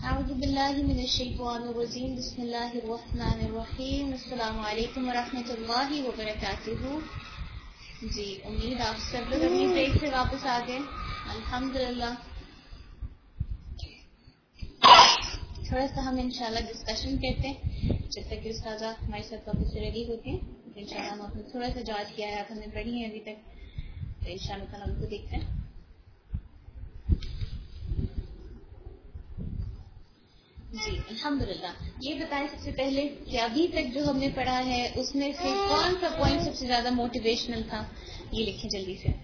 اعوذ باللہ من الشیطان الرجیم بسم اللہ الرحمن الرحیم السلام علیکم ورحمۃ اللہ وبرکاتہ. جی امید آپ سب لوگ اپنی بریک سے واپس آ گئے الحمدللہ. تھوڑا سا ہم انشاءاللہ ڈسکشن کرتے ہیں جب تک کہ استاذہ ہمارے ساتھ واپس سے ریڈی ہوتے ہیں. انشاءاللہ ہم اپنے تھوڑا سا جانچ کیا ہے آپ ہم نے پڑھی ہے ابھی تک, تو انشاءاللہ تعالیٰ ان کو دیکھتے ہیں. جی الحمدللہ. یہ بتائیں سب سے پہلے کہ ابھی تک جو ہم نے پڑھا ہے اس میں سے کون سا پوائنٹ سب سے زیادہ موٹیویشنل تھا, یہ لکھیں جلدی سے.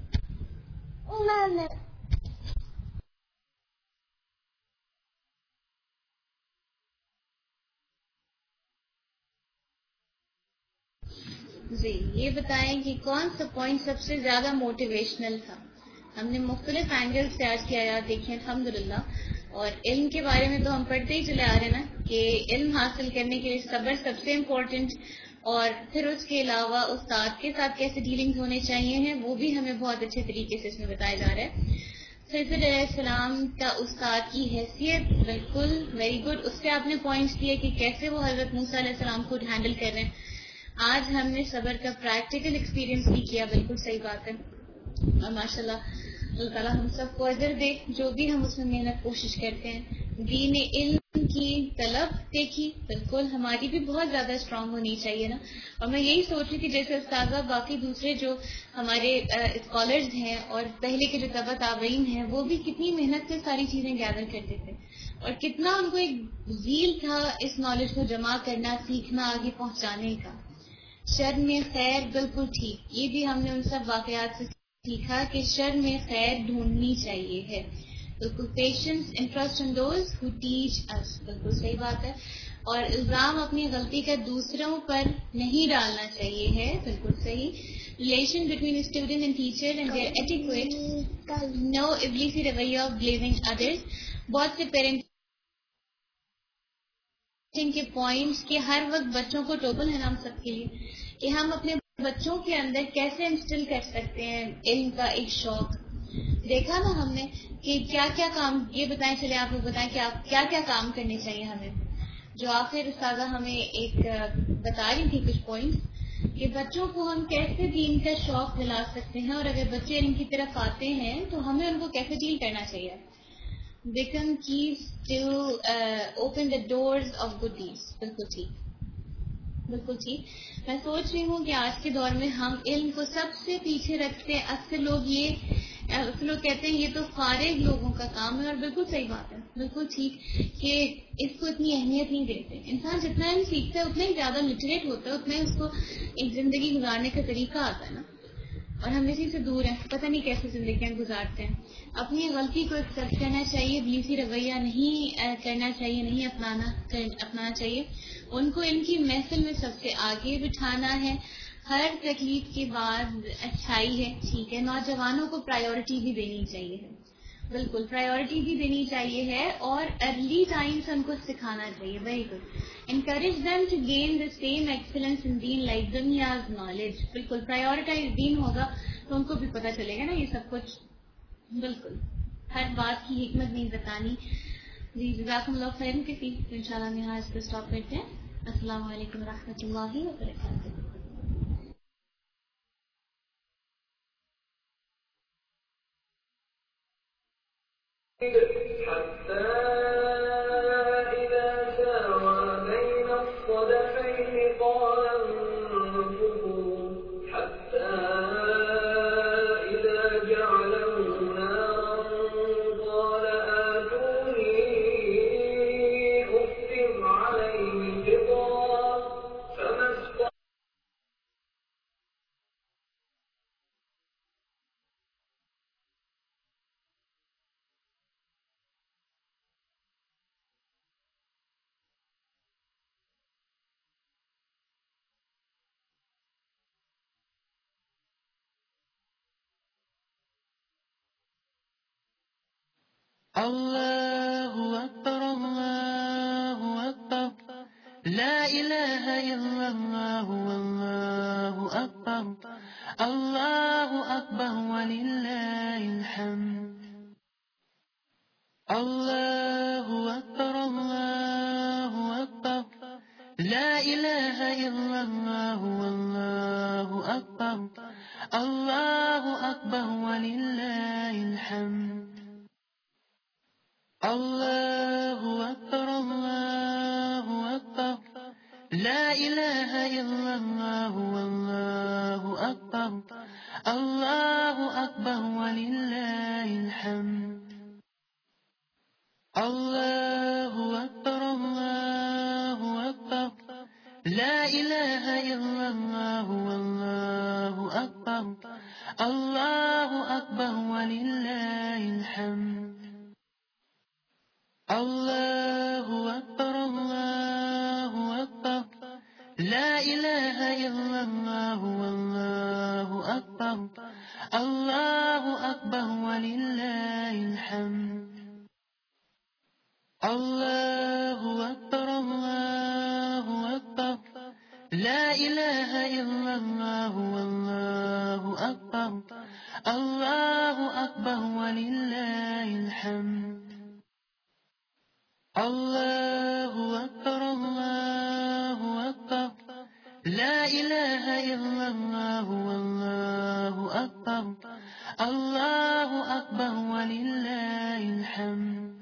جی یہ بتائیں کہ کون سا پوائنٹ سب سے زیادہ موٹیویشنل تھا. ہم نے مختلف اینگل سے آج کی آیات دیکھی ہیں الحمدللہ. اور علم کے بارے میں تو ہم پڑھتے ہی چلے آ رہے ہیں نا کہ علم حاصل کرنے کے لیے صبر سب سے امپورٹنٹ, اور پھر اس کے علاوہ استاد کے ساتھ کیسے ڈیلنگ ہونے چاہیے ہیں وہ بھی ہمیں بہت اچھے طریقے سے اس میں بتایا جا رہا ہے. خضر علیہ السلام کا استاد کی حیثیت بالکل ویری گڈ. اس سے آپ نے پوائنٹس دیے کہ کیسے وہ حضرت موسیٰ علیہ السلام کو ہینڈل کر رہے ہیں. آج ہم نے صبر کا پریکٹیکل ایکسپیرینس بھی کیا, بالکل صحیح بات ہے. اور ماشاءاللہ اللہ تعالیٰ ہم سب کو اجر دے جو بھی ہم اس میں محنت کوشش کرتے ہیں. دین علم کی طلب دیکھی بالکل ہماری بھی بہت زیادہ اسٹرانگ ہونی چاہیے نا. اور میں یہی سوچ رہی تھی جیسے استاذہ باقی دوسرے جو ہمارے اسکالرز ہیں اور پہلے کے جو طبع تابعین ہیں وہ بھی کتنی محنت سے ساری چیزیں گیدر کرتے تھے, اور کتنا ان کو ایک ذیل تھا اس نالج کو جمع کرنا, سیکھنا, آگے پہنچانے کا. شر میں خیر بالکل ٹھیک, یہ بھی ہم نے ان سب واقعات سے سیکھا کہ شر میں خیر ڈھونڈنی چاہیے ہے. بالکل patience interest in those who teach us, بالکل صحیح بات ہے. اور الزام اپنی غلطی کا دوسروں پر نہیں ڈالنا چاہیے ہے, بالکل صحیح. Relation between student and teacher and their etiquette, no ابلیسی رویہ آف بلیمنگ ادرس. بہت سے پیرنٹ کے پوائنٹس کہ ہر وقت بچوں کو ٹوبل ہے نا ہم سب کے لیے کہ ہم اپنے بچوں کے اندر کیسے انسٹل کر سکتے ہیں علم کا ایک شوق. دیکھا نا ہم نے کہ کیا کیا کام, یہ بتائیں چلے آپ لوگ بتائیں کہ آپ کیا کیا کام کرنے چاہیے ہمیں. جو آخر استاذہ ہمیں ایک بتا رہی تھی کچھ پوائنٹس کہ بچوں کو ہم کیسے دین کا شوق دلا سکتے ہیں, اور اگر بچے علم کی طرف آتے ہیں تو ہمیں ان کو کیسے ڈیل کرنا چاہیے. Become keys to open the doors of good deeds. بالکل ٹھیک, بالکل ٹھیک. میں سوچ رہی ہوں کہ آج کے دور میں ہم علم کو سب سے پیچھے رکھتے ہیں. اکثر لوگ کہتے ہیں یہ تو فارغ لوگوں کا کام ہے, اور بالکل صحیح بات ہے, بالکل ٹھیک کہ اس کو اتنی اہمیت نہیں دیتے. انسان جتنا علم سیکھتا ہے اتنا ہی زیادہ لٹریٹ ہوتا ہے, اتنا ہی اس کو ایک زندگی گزارنے کا طریقہ آتا ہے نا. اور ہم اسی سے دور ہیں, پتہ نہیں کیسے زندگیاں گزارتے ہیں. اپنی غلطی کو ایکسیپٹ کرنا چاہیے, ابلیسی رویہ نہیں کرنا چاہیے, نہیں اپنانا چاہیے. ان کو ان کی محفل میں سب سے آگے بٹھانا ہے. ہر تکلیف کے بعد اچھائی ہے, ٹھیک ہے. نوجوانوں کو پرائیورٹی بھی دینی چاہیے ہے, بالکل پرائیورٹی بھی دینی چاہیے ہے, اور ارلی ٹائم سے ان کو سکھانا چاہیے. Very good. encourage them to gain the same excellence in deen like دنیا's knowledge. بالکل پرائیورٹائز دین ہوگا تو ان کو بھی پتہ چلے گا نا یہ سب کچھ. بالکل ہر بات کی حکمت نہیں بتانی. جی جزاکم اللہ خیر کسی, تو انشاءاللہ ہم یہاں اس کو اسٹاپ کرتے ہیں. السلام علیکم ورحمۃ اللہ وبرکاتہ. الله أكبر الله أكبر لا إله إلا الله والله أكبر الله أكبر ولله الحمد الله أكبر لا إله إلا الله والله أكبر الله أكبر ولله الحمد الله أكبر الله أكبر لا إله إلا الله والله أكبر الله أكبر ولله الحمد الله أكبر الله أكبر لا إله إلا الله والله أكبر الله أكبر ولله الحمد الله أكبر الله أكبر لا إله إلا الله والله أكبر الله أكبر ولله الحمد الله أكبر الله أكبر لا إله إلا الله والله أكبر الله أكبر ولله الحمد الله أكبر الله أكبر لا إله إلا الله والله أكبر الله أكبر ولله الحمد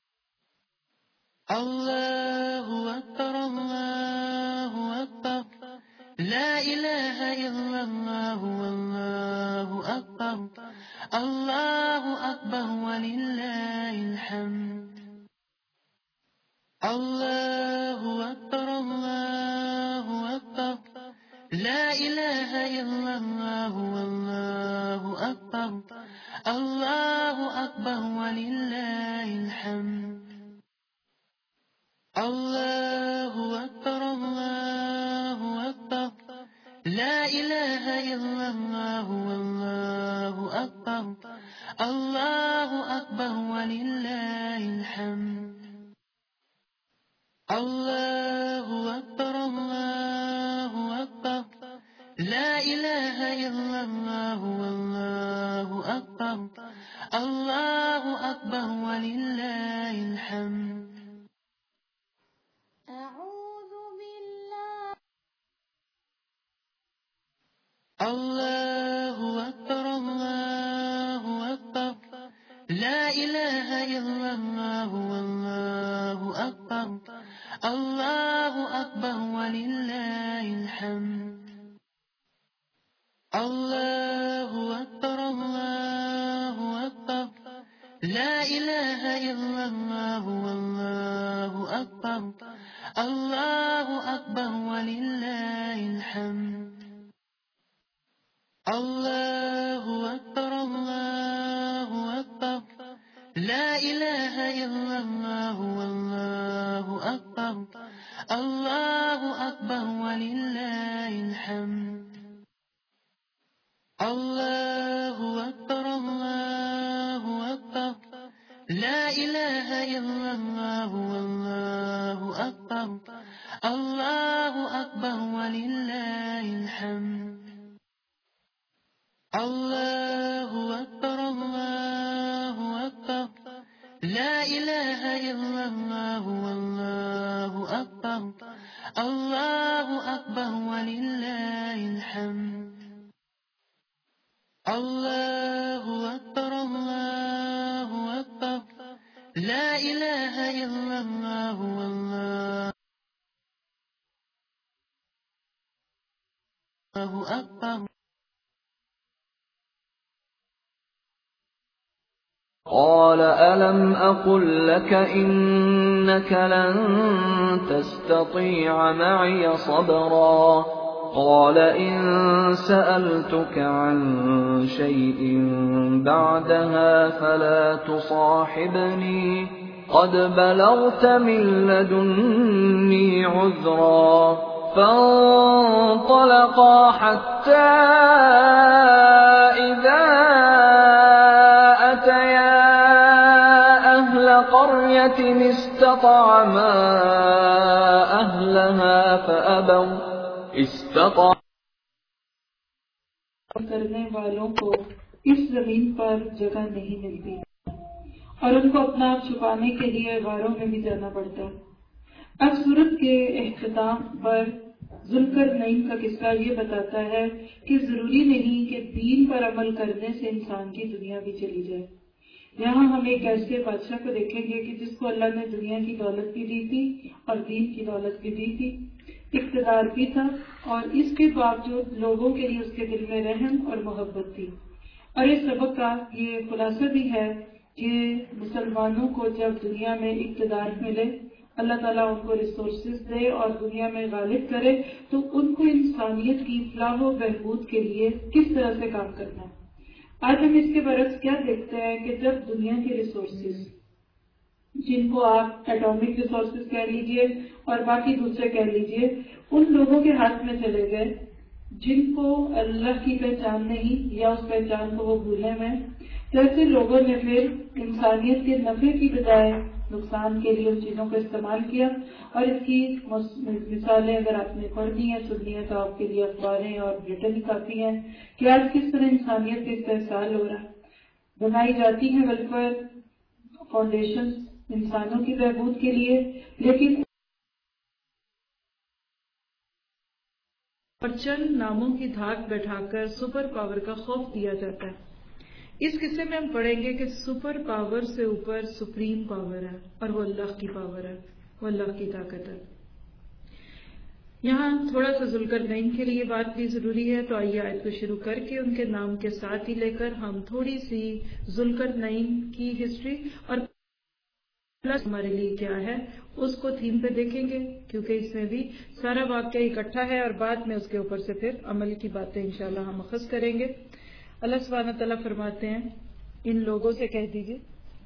الله أكبر الله أكبر لا إله إلا الله والله أكبر الله أكبر ولله الحمد الله أكبر الله أكبر لا إله إلا الله والله أكبر الله أكبر ولله الحمد الله أكبر الله أكبر لا إله إلا الله والله أكبر الله أكبر ولله الحمد الله أكبر الله أكبر لا إله إلا الله والله أكبر الله أكبر ولله الحمد أعوذ بالله. الله أكبر الله أكبر لا إله إلا الله والله أكبر الله أكبر ولله الحمد الله أكبر الله أكبر لا إله إلا الله والله أكبر الله أكبر ولله الحمد الله أكبر الله أكبر لا إله إلا الله والله أكبر الله أكبر ولله الحمد الله أكبر الله أكبر لا إله إلا الله والله أكبر الله أكبر ولله الحمد الله أكبر الله أكبر لا إله إلا الله والله أكبر الله أكبر ولله الحمد الله أكبر الله أكبر لا إله إلا الله والله أكبر. قال ألم أقل لك إنك لن تستطيع معي صبرا قال إن سألتك عن شيء بعدها فلا تصاحبني قد بلغت من لدني عذرا فانطلقا حتى إذا أتيا أهل قرية استطعما أهلها فأبوا करने वालों को इस जमीन पर जगह नहीं मिलती और उनको अपना आप छुपाने के लिए गारों में भी जाना पड़ता। اب سورت کے اختتام پر ذوالقرنین کا قصہ یہ بتاتا ہے کہ ضروری نہیں کہ دین پر عمل کرنے سے انسان کی دنیا بھی چلی جائے. یہاں ہم ایک ایسے بادشاہ کو دیکھیں گے کہ جس کو اللہ نے دنیا کی دولت بھی دی تھی اور دین کی دولت بھی دی تھی، اقتدار بھی تھا، اور اس کے باوجود لوگوں کے لیے اس کے دل میں رحم اور محبت تھی. اور اس سبق کا یہ خلاصہ بھی ہے کہ مسلمانوں کو جب دنیا میں اقتدار ملے، اللہ تعالیٰ ان کو ریسورسز دے اور دنیا میں غالب کرے، تو ان کو انسانیت کی فلاح و بہبود کے لیے کس طرح سے کام کرنا ہے. آج ہم اس کے برعکس کیا دیکھتے ہیں کہ جب دنیا کے ریسورسز، جن کو آپ ایٹامک ریسورسز کہہ لیجئے اور باقی دوسرے کہہ لیجئے، ان لوگوں کے ہاتھ میں چلے گئے جن کو اللہ کی پہچان نہیں یا اس پہچان کو وہ بھولے میں، جیسے لوگوں نے پھر انسانیت کے نفع کی بجائے نقصان کے لیے ان چیزوں کا استعمال کیا. اور اس کی مثالیں اگر آپ نے پڑھنی ہے سننی ہے تو آپ کے لیے اخباریں اور بریٹن ہی کافی ہیں کہ آج کس طرح انسانیت کا استحصال ہو رہا ہے. بنائی جاتی ہیں ویلفیئر فاؤنڈیشن انسانوں کی بہبود کے لیے، لیکن اور چند ناموں کی دھاک بیٹھا کر سپر پاور کا خوف دیا جاتا ہے. اس قصے میں ہم پڑھیں گے کہ سپر پاور سے اوپر سپریم پاور ہے، اور وہ اللہ کی پاور ہے، وہ اللہ کی طاقت ہے. یہاں تھوڑا سا ذوالقرنین کے لیے بات بھی ضروری ہے، تو آئیے آیت کو شروع کر کے ان کے نام کے ساتھ ہی لے کر ہم تھوڑی سی ذوالقرنین کی ہسٹری اور پلس ہمارے لیے کیا ہے اس کو تھیم پہ دیکھیں گے، کیونکہ اس میں بھی سارا واقعہ اکٹھا ہے اور بعد میں اس کے اوپر سے پھر عمل کی باتیں انشاءاللہ ہم اخذ کریں گے. اللہ سبحانہ تعالیٰ فرماتے ہیں ان لوگوں سے کہہ دیجیے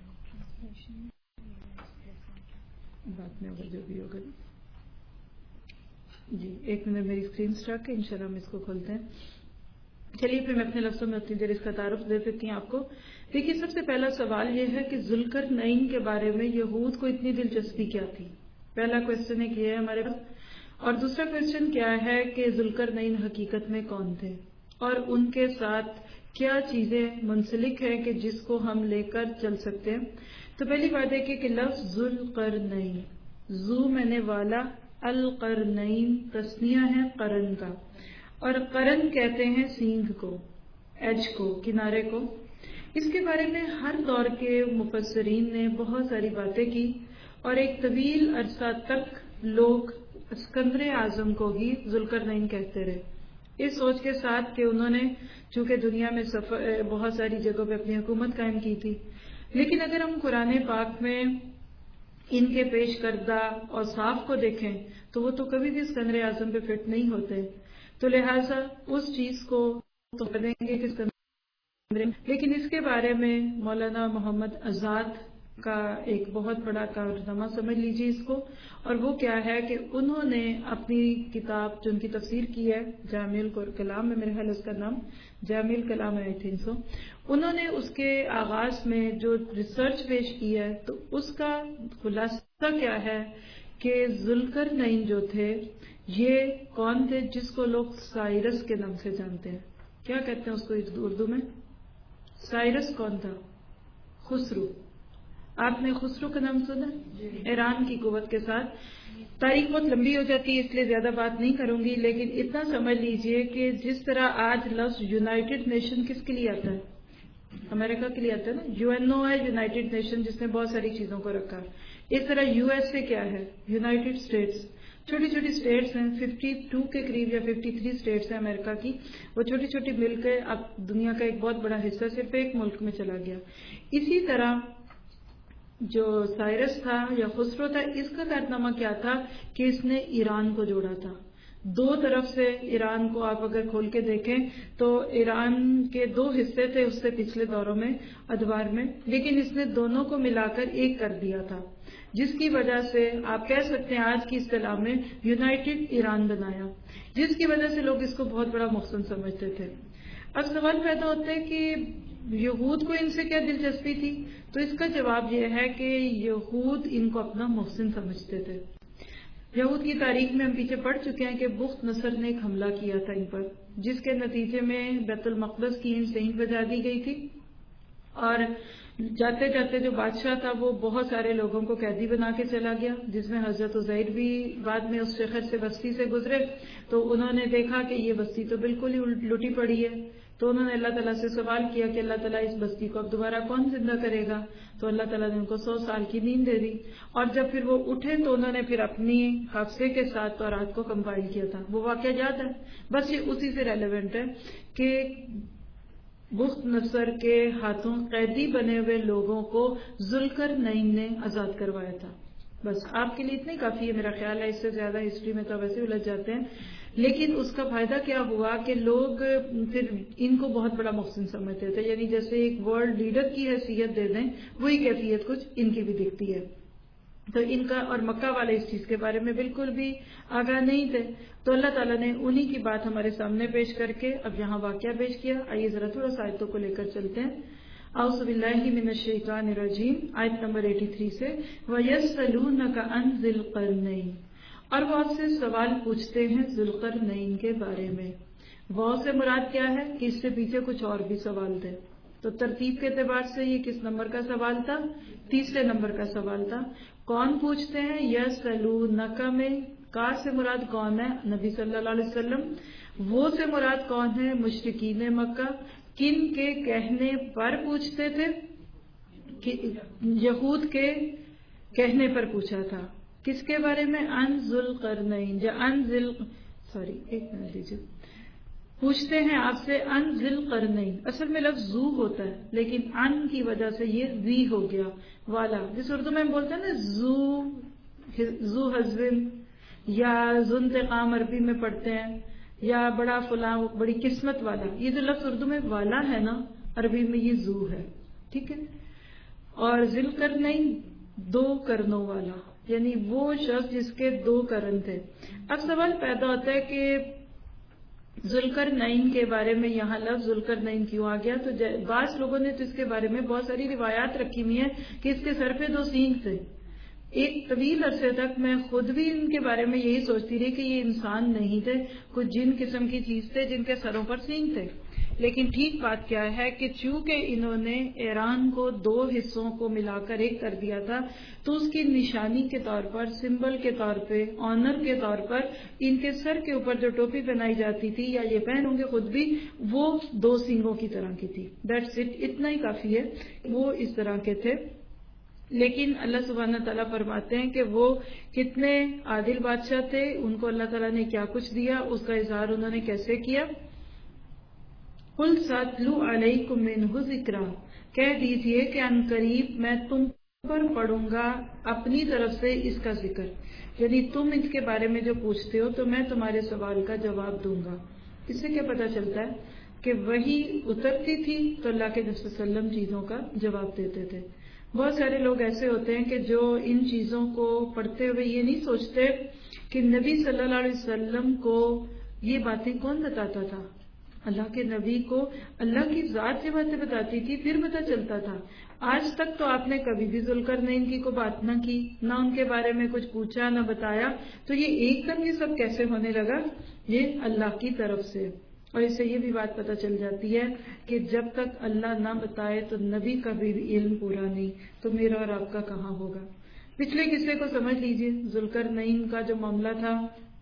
بات میں جو بھی ہوگا. جی ایک منٹ میری اسکرین اسٹارٹ ہے، انشاءاللہ ہم اس کو کھولتے ہیں. چلیے پھر میں اپنے لفظوں میں اتنی دیر اس کا تعارف دے دیتی ہوں آپ کو. دیکھیے سب سے پہلا سوال یہ ہے کہ ذوالقرنین کے بارے میں یہود کو اتنی دلچسپی کیا تھی. پہلا کوشچن ایک یہ ہے ہمارے پاس، اور دوسرا کوشچن کیا ہے کہ ذوالقرنین حقیقت میں کون تھے اور ان کے ساتھ کیا چیزیں منسلک ہیں کہ جس کو ہم لے کر چل سکتے ہیں. تو پہلی بات ہے کہ لفظ ذوالقرنین، ذو میں نے والا، القرنین تثنیہ ہے قرن کا، اور قرن کہتے ہیں سینگ کو، ایج کو، کنارے کو. اس کے بارے میں ہر دور کے مفسرین نے بہت ساری باتیں کی، اور ایک طویل عرصہ تک لوگ اسکندر اعظم کو ہی ذوالقرنین کہتے رہے، اس سوچ کے ساتھ کہ انہوں نے چونکہ دنیا میں بہت ساری جگہوں پہ اپنی حکومت قائم کی تھی. لیکن اگر ہم قرآن پاک میں ان کے پیش کردہ اوصاف کو دیکھیں تو وہ تو کبھی بھی اسکندر اعظم پہ فٹ نہیں ہوتے، تو لہٰذا اس چیز کو تو دیں گے کہ اسکندر. لیکن اس کے بارے میں مولانا محمد آزاد کا ایک بہت بڑا کارنامہ سمجھ لیجیے اس کو، اور وہ کیا ہے کہ انہوں نے اپنی کتاب جو ان کی تفسیر کی ہے جامع الکلام میں، میرے خیال اس کا نام جامع الکلام ہے، انہوں نے اس کے آغاز میں جو ریسرچ پیش کی ہے تو اس کا خلاصہ کیا ہے کہ ذوالقرنین جو تھے یہ کون تھے جس کو لوگ سائرس کے نام سے جانتے ہیں. کیا کہتے ہیں اس کو اردو میں؟ سائرس کون تھا؟ خسرو. آپ نے خسرو کا نام سنا؟ ایران کی قوت کے ساتھ. تاریخ بہت لمبی ہو جاتی ہے اس لیے زیادہ بات نہیں کروں گی، لیکن اتنا سمجھ لیجئے کہ جس طرح آج لفظ یونائٹڈ نیشن کس کے لیے آتا ہے؟ امریکہ کے لیے آتا ہے نا. UNO ہے یونائٹڈ نیشن، جس نے بہت ساری چیزوں کو رکھا. اس طرح USA کیا ہے؟ United States. چھوٹی چھوٹی اسٹیٹس ہیں، 52 کے قریب یا 53 اسٹیٹس ہیں امریکہ کی. وہ چھوٹی چھوٹی مل کے اب دنیا کا ایک بہت بڑا حصہ صرف ایک ملک میں چلا گیا. اسی طرح جو سائرس تھا یا خسرو تھا، اس کا کارنامہ کیا تھا کہ اس نے ایران کو جوڑا تھا. دو طرف سے ایران کو آپ اگر کھول کے دیکھیں تو ایران کے دو حصے تھے اس سے پچھلے دوروں میں ادوار میں، لیکن اس نے دونوں کو ملا کر ایک کر دیا تھا، جس کی وجہ سے آپ کہہ سکتے ہیں آج کی اصطلاح میں یونائٹڈ ایران بنایا، جس کی وجہ سے لوگ اس کو بہت بڑا محسن سمجھتے تھے. اب سوال پیدا ہوتا ہے کہ یہود کو ان سے کیا دلچسپی تھی؟ تو اس کا جواب یہ ہے کہ یہود ان کو اپنا محسن سمجھتے تھے. یہود کی تاریخ میں ہم پیچھے پڑھ چکے ہیں کہ بخت نصر نے ایک حملہ کیا تھا ان پر، جس کے نتیجے میں بیت المقدس کی ان سے اینٹ بجا دی گئی تھی، اور جاتے جاتے جو بادشاہ تھا وہ بہت سارے لوگوں کو قیدی بنا کے چلا گیا، جس میں حضرت عزیر بھی بعد میں اس شہر سے بستی سے گزرے، تو انہوں نے دیکھا کہ یہ بستی تو بالکل ہی لٹی پڑی ہے، تو انہوں نے اللہ تعالیٰ سے سوال کیا کہ اللہ تعالیٰ اس بستی کو اب دوبارہ کون زندہ کرے گا؟ تو اللہ تعالیٰ نے ان کو 100 سال کی نیند دے دی، اور جب پھر وہ اٹھے تو انہوں نے پھر اپنی حافظے کے ساتھ تورات کو کمپائل کیا تھا۔ وہ واقعہ یاد ہے؟ بس یہ اسی سے ریلیونٹ ہے کہ بخت نصر کے ہاتھوں قیدی بنے ہوئے لوگوں کو ذوالقرنین نے آزاد کروایا تھا۔ بس آپ کے لیے اتنی کافی ہے میرا خیال ہے، اس سے زیادہ ہسٹری میں تو ویسے الجھ جاتے ہیں، لیکن اس کا فائدہ کیا ہوا کہ لوگ پھر ان کو بہت بڑا محسن سمجھتے تھے، یعنی جیسے ایک ورلڈ لیڈر کی حیثیت دے دیں وہی کیفیت کچھ ان کی بھی دکھتی ہے۔ تو ان کا اور مکہ والے اس چیز کے بارے میں بالکل بھی آگاہ نہیں تھے، تو اللہ تعالیٰ نے انہی کی بات ہمارے سامنے پیش کر کے اب یہاں واقعہ پیش کیا۔ آئیے ذرا تھوڑا سا آیتوں کو لے کر چلتے ہیں۔ اعوذ باللہ من الشیطان الرجیم، آیت نمبر 83 سے وَيَسْأَلُونَكَ عَنْ ذِي الْقَرْنَيْنِ، اور وہ آپ سے سوال پوچھتے ہیں ذوالقرنین کے بارے میں۔ وہ سے مراد کیا ہے کہ اس سے پیچھے کچھ اور بھی سوال تھے، تو ترتیب کے اعتبار سے یہ کس نمبر کا سوال تھا؟ تیسرے نمبر کا سوال تھا۔ کون پوچھتے ہیں؟ یسألونک میں کا سے مراد کون ہے؟ نبی صلی اللہ علیہ وسلم۔ وہ سے مراد کون ہے؟ مشرکین مکہ۔ کن کے کہنے پر پوچھتے تھے؟ یہود کے کہنے پر پوچھا تھا۔ کس کے بارے میں؟ ان ذوالقرنین، یا ایک منٹ دیجیے، پوچھتے ہیں آپ سے ان ذوالقرنین۔ اصل میں لفظ زو ہوتا ہے، لیکن ان کی وجہ سے یہ زی ہو گیا والا، جس اردو میں ہم بولتے ہیں نا زو حزم یا ذوانتقام عربی میں پڑھتے ہیں، یا بڑا فلاں بڑی قسمت والا، یہ جو لفظ اردو میں والا ہے نا عربی میں یہ زو ہے، ٹھیک ہے۔ اور ذوالقرنین 2 کرنوں والا، یعنی وہ شخص جس کے 2 کرن تھے۔ اب سوال پیدا ہوتا ہے کہ ذوالقرنین کے بارے میں یہاں لفظ ذوالقرنین کیوں آ گیا؟ تو بعض لوگوں نے تو اس کے بارے میں بہت ساری روایات رکھی ہوئی ہیں کہ اس کے سر پہ 2 سینگ تھے۔ ایک طویل عرصے تک میں خود بھی ان کے بارے میں یہی سوچتی رہی کہ یہ انسان نہیں تھے، کچھ جن قسم کی چیز تھے جن کے سروں پر سینگ تھے۔ لیکن ٹھیک بات کیا ہے کہ چونکہ انہوں نے ایران کو 2 حصوں کو ملا کر ایک کر دیا تھا، تو اس کی نشانی کے طور پر، سمبل کے طور پہ، آنر کے طور پر ان کے سر کے اوپر جو ٹوپی پہنائی جاتی تھی، یا یہ پہن ہوں گے خود بھی، وہ 2 سینگوں کی طرح کی تھی۔ دیٹس اٹ، اتنا ہی کافی ہے، وہ اس طرح کے تھے۔ لیکن اللہ سبحانہ تعالیٰ فرماتے ہیں کہ وہ کتنے عادل بادشاہ تھے، ان کو اللہ تعالیٰ نے کیا کچھ دیا، اس کا اظہار انہوں نے کیسے کیا۔ قُلْ سَأَتْلُو عَلَيْكُم مِّنْهُ ذِکْرًا، کہہ دیجئے کہ ان قریب میں تم پر پڑھوں گا اپنی طرف سے اس کا ذکر، یعنی تم اس کے بارے میں جو پوچھتے ہو تو میں تمہارے سوال کا جواب دوں گا۔ اس سے کیا پتہ چلتا ہے کہ وہی اترتی تھی تو اللہ کے نبی صلی اللہ علیہ وسلم چیزوں کا جواب دیتے تھے۔ بہت سارے لوگ ایسے ہوتے ہیں کہ جو ان چیزوں کو پڑھتے ہوئے یہ نہیں سوچتے کہ نبی صلی اللہ علیہ وسلم کو یہ باتیں کون بتاتا تھا۔ اللہ کے نبی کو اللہ کی ذات یہ باتیں بتاتی تھی، پھر پتہ چلتا تھا۔ آج تک تو آپ نے کبھی بھی ذوالقرنین کی کوئی بات نہ کی، نہ ان کے بارے میں کچھ پوچھا، نہ بتایا، تو یہ ایک دم یہ سب کیسے ہونے لگا؟ یہ اللہ کی طرف سے۔ اور اس سے یہ بھی بات پتہ چل جاتی ہے کہ جب تک اللہ نہ بتائے تو نبی کا بھی علم پورا نہیں، تو میرا اور آپ کا کہاں ہوگا۔ پچھلے قصے کو سمجھ لیجئے، ذوالقرنین کا جو معاملہ تھا،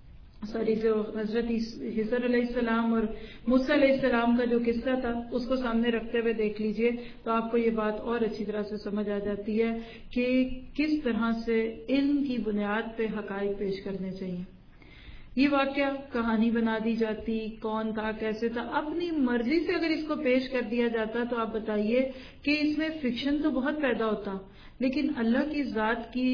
جو حضرت خضر علیہ السلام اور موسیٰ علیہ السلام کا جو قصہ تھا، اس کو سامنے رکھتے ہوئے دیکھ لیجئے تو آپ کو یہ بات اور اچھی طرح سے سمجھ آ جاتی ہے کہ کس طرح سے علم کی بنیاد پہ حقائق پیش کرنے چاہیے۔ یہ واقعہ کہانی بنا دی جاتی، کون تھا، کیسے تھا، اپنی مرضی سے اگر اس کو پیش کر دیا جاتا تو آپ بتائیے کہ اس میں فکشن تو بہت پیدا ہوتا، لیکن اللہ کی ذات کی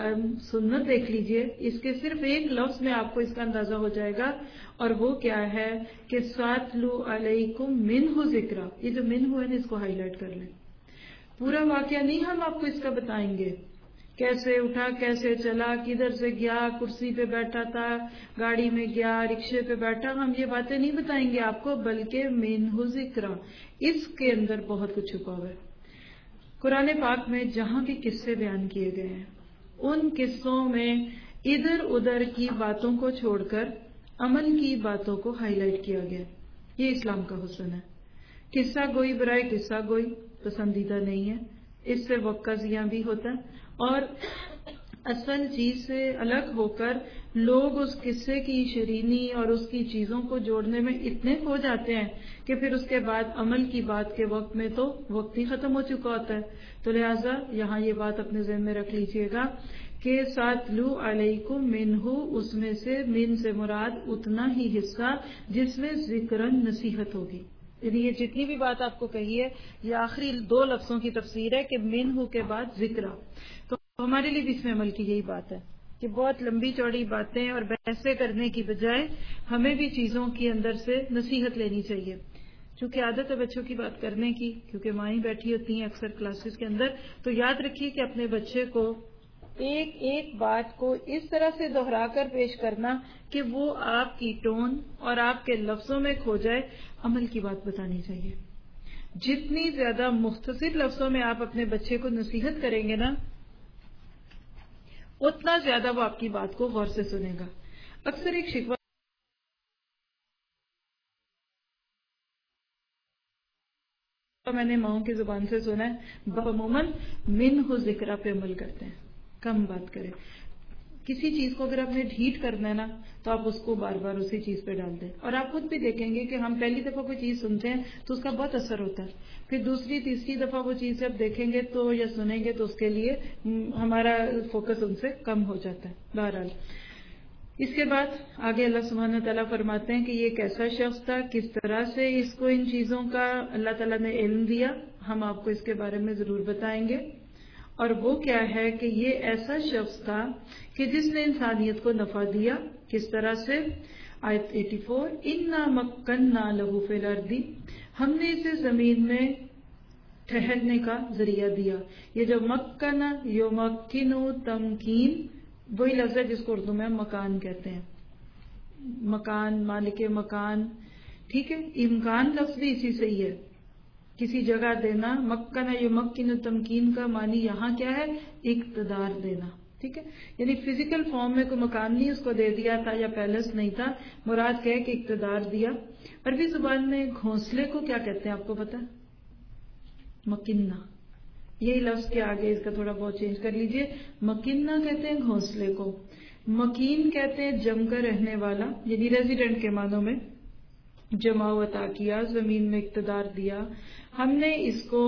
سنت دیکھ لیجئے، اس کے صرف ایک لفظ میں آپ کو اس کا اندازہ ہو جائے گا، اور وہ کیا ہے کہ سَأَتْلُو عَلَيْكُم مِّنْهُ ذِکْرًا۔ یہ جو منہ ہے نا، اس کو ہائی لائٹ کر لیں۔ پورا واقعہ نہیں ہم آپ کو اس کا بتائیں گے، کیسے اٹھا، کیسے چلا، کدھر سے گیا، کرسی پہ بیٹھا تھا، گاڑی میں گیا، رکشے پہ بیٹھا، ہم یہ باتیں نہیں بتائیں گے آپ کو، بلکہ منہ ذکرًا، اس کے اندر بہت کچھ چھپا ہوا ہے۔ قرآن پاک میں جہاں بھی قصے بیان کیے گئے ہیں، ان قصوں میں ادھر ادھر کی باتوں کو چھوڑ کر عمل کی باتوں کو ہائی لائٹ کیا گیا۔ یہ اسلام کا حسن ہے۔ قصہ گوئی برائے قصہ گوئی، پسندیدہ نہیں ہے، اس سے وقت کا ضیاع بھی ہوتا ہے، اور اصل چیز سے الگ ہو کر لوگ اس قصے کی شیرینی اور اس کی چیزوں کو جوڑنے میں اتنے کھو جاتے ہیں کہ پھر اس کے بعد عمل کی بات کے وقت میں تو وقت ہی ختم ہو چکا ہوتا ہے. تو لہٰذا یہاں یہ بات اپنے ذہن میں رکھ لیجئے گا کہ ساتلو علیکم منہ، اس میں سے من سے مراد اتنا ہی حصہ جس میں ذکرن نصیحت ہوگی. یعنی یہ جتنی بھی بات آپ کو کہی ہے یہ آخری 2 لفظوں کی تفسیر ہے کہ منہ کے بعد ذکر. تو ہمارے لیے بھی اس میں عمل کی یہی بات ہے کہ بہت لمبی چوڑی باتیں اور بحثیں کرنے کی بجائے ہمیں بھی چیزوں کے اندر سے نصیحت لینی چاہیے. چونکہ عادت ہے بچوں کی بات کرنے کی، کیونکہ مائیں بیٹھی ہوتی ہیں اکثر کلاسز کے اندر، تو یاد رکھیے کہ اپنے بچے کو ایک ایک بات کو اس طرح سے دہرا کر پیش کرنا کہ وہ آپ کی ٹون اور آپ کے لفظوں میں کھو جائے. عمل کی بات بتانی چاہیے. جتنی زیادہ مختصر لفظوں میں آپ اپنے بچے کو نصیحت کریں گے نا، اتنا زیادہ وہ آپ کی بات کو غور سے سنے گا. اکثر ایک شکوہ میں نے ماؤں کی زبان سے سنا ہے، عموماً منہ ذکر پہ عمل کرتے ہیں، کم بات کریں. کسی چیز کو اگر آپ نے ڈھیٹ کرنا ہے نا تو آپ اس کو بار بار اسی چیز پہ ڈال دیں. اور آپ خود بھی دیکھیں گے کہ ہم پہلی دفعہ کوئی چیز سنتے ہیں تو اس کا بہت اثر ہوتا ہے، پھر دوسری تیسری دفعہ وہ چیز جب دیکھیں گے تو یا سنیں گے تو اس کے لیے ہمارا فوکس ان سے کم ہو جاتا ہے. بہرحال اس کے بعد آگے اللہ سبحانہ تعالیٰ فرماتے ہیں کہ یہ کیسا شخص تھا، کس طرح سے اس کو ان چیزوں کا اللہ تعالیٰ نے علم دیا. ہم آپ کو اس کے بارے میں ضرور بتائیں گے. اور وہ کیا ہے کہ یہ ایسا شخص تھا کہ جس نے انسانیت کو نفع دیا. کس طرح سے؟ آیت 84 اِنَّا مَكَّنَّا لَهُ فِي الْأَرْضِ، ہم نے اسے زمین میں ٹھہرنے کا ذریعہ دیا. یہ جو مکن یمکنو تمکین وہی لفظ ہے جس کو اردو میں مکان کہتے ہیں. مکان، مالک مکان، ٹھیک ہے. امکان لفظ بھی اسی سے ہی ہے، کسی جگہ دینا. مکن یمکن تمکین کا معنی یہاں کیا ہے؟ اقتدار دینا. ٹھیک ہے، یعنی فزیکل فارم میں کوئی مکان نہیں اس کو دے دیا تھا یا پیلس نہیں تھا، مراد کہے کہ اقتدار دیا. عربی زبان میں گھونسلے کو کیا کہتے ہیں آپ کو پتا؟ مکنہ. یہی لفظ کے آگے اس کا تھوڑا بہت چینج کر لیجئے. مکنہ کہتے ہیں گھونسلے کو، مکین کہتے ہیں جم کر رہنے والا، یعنی ریزیڈنٹ کے معنوں میں. جماؤ عطا کیا، زمین میں اقتدار دیا. ہم نے اس کو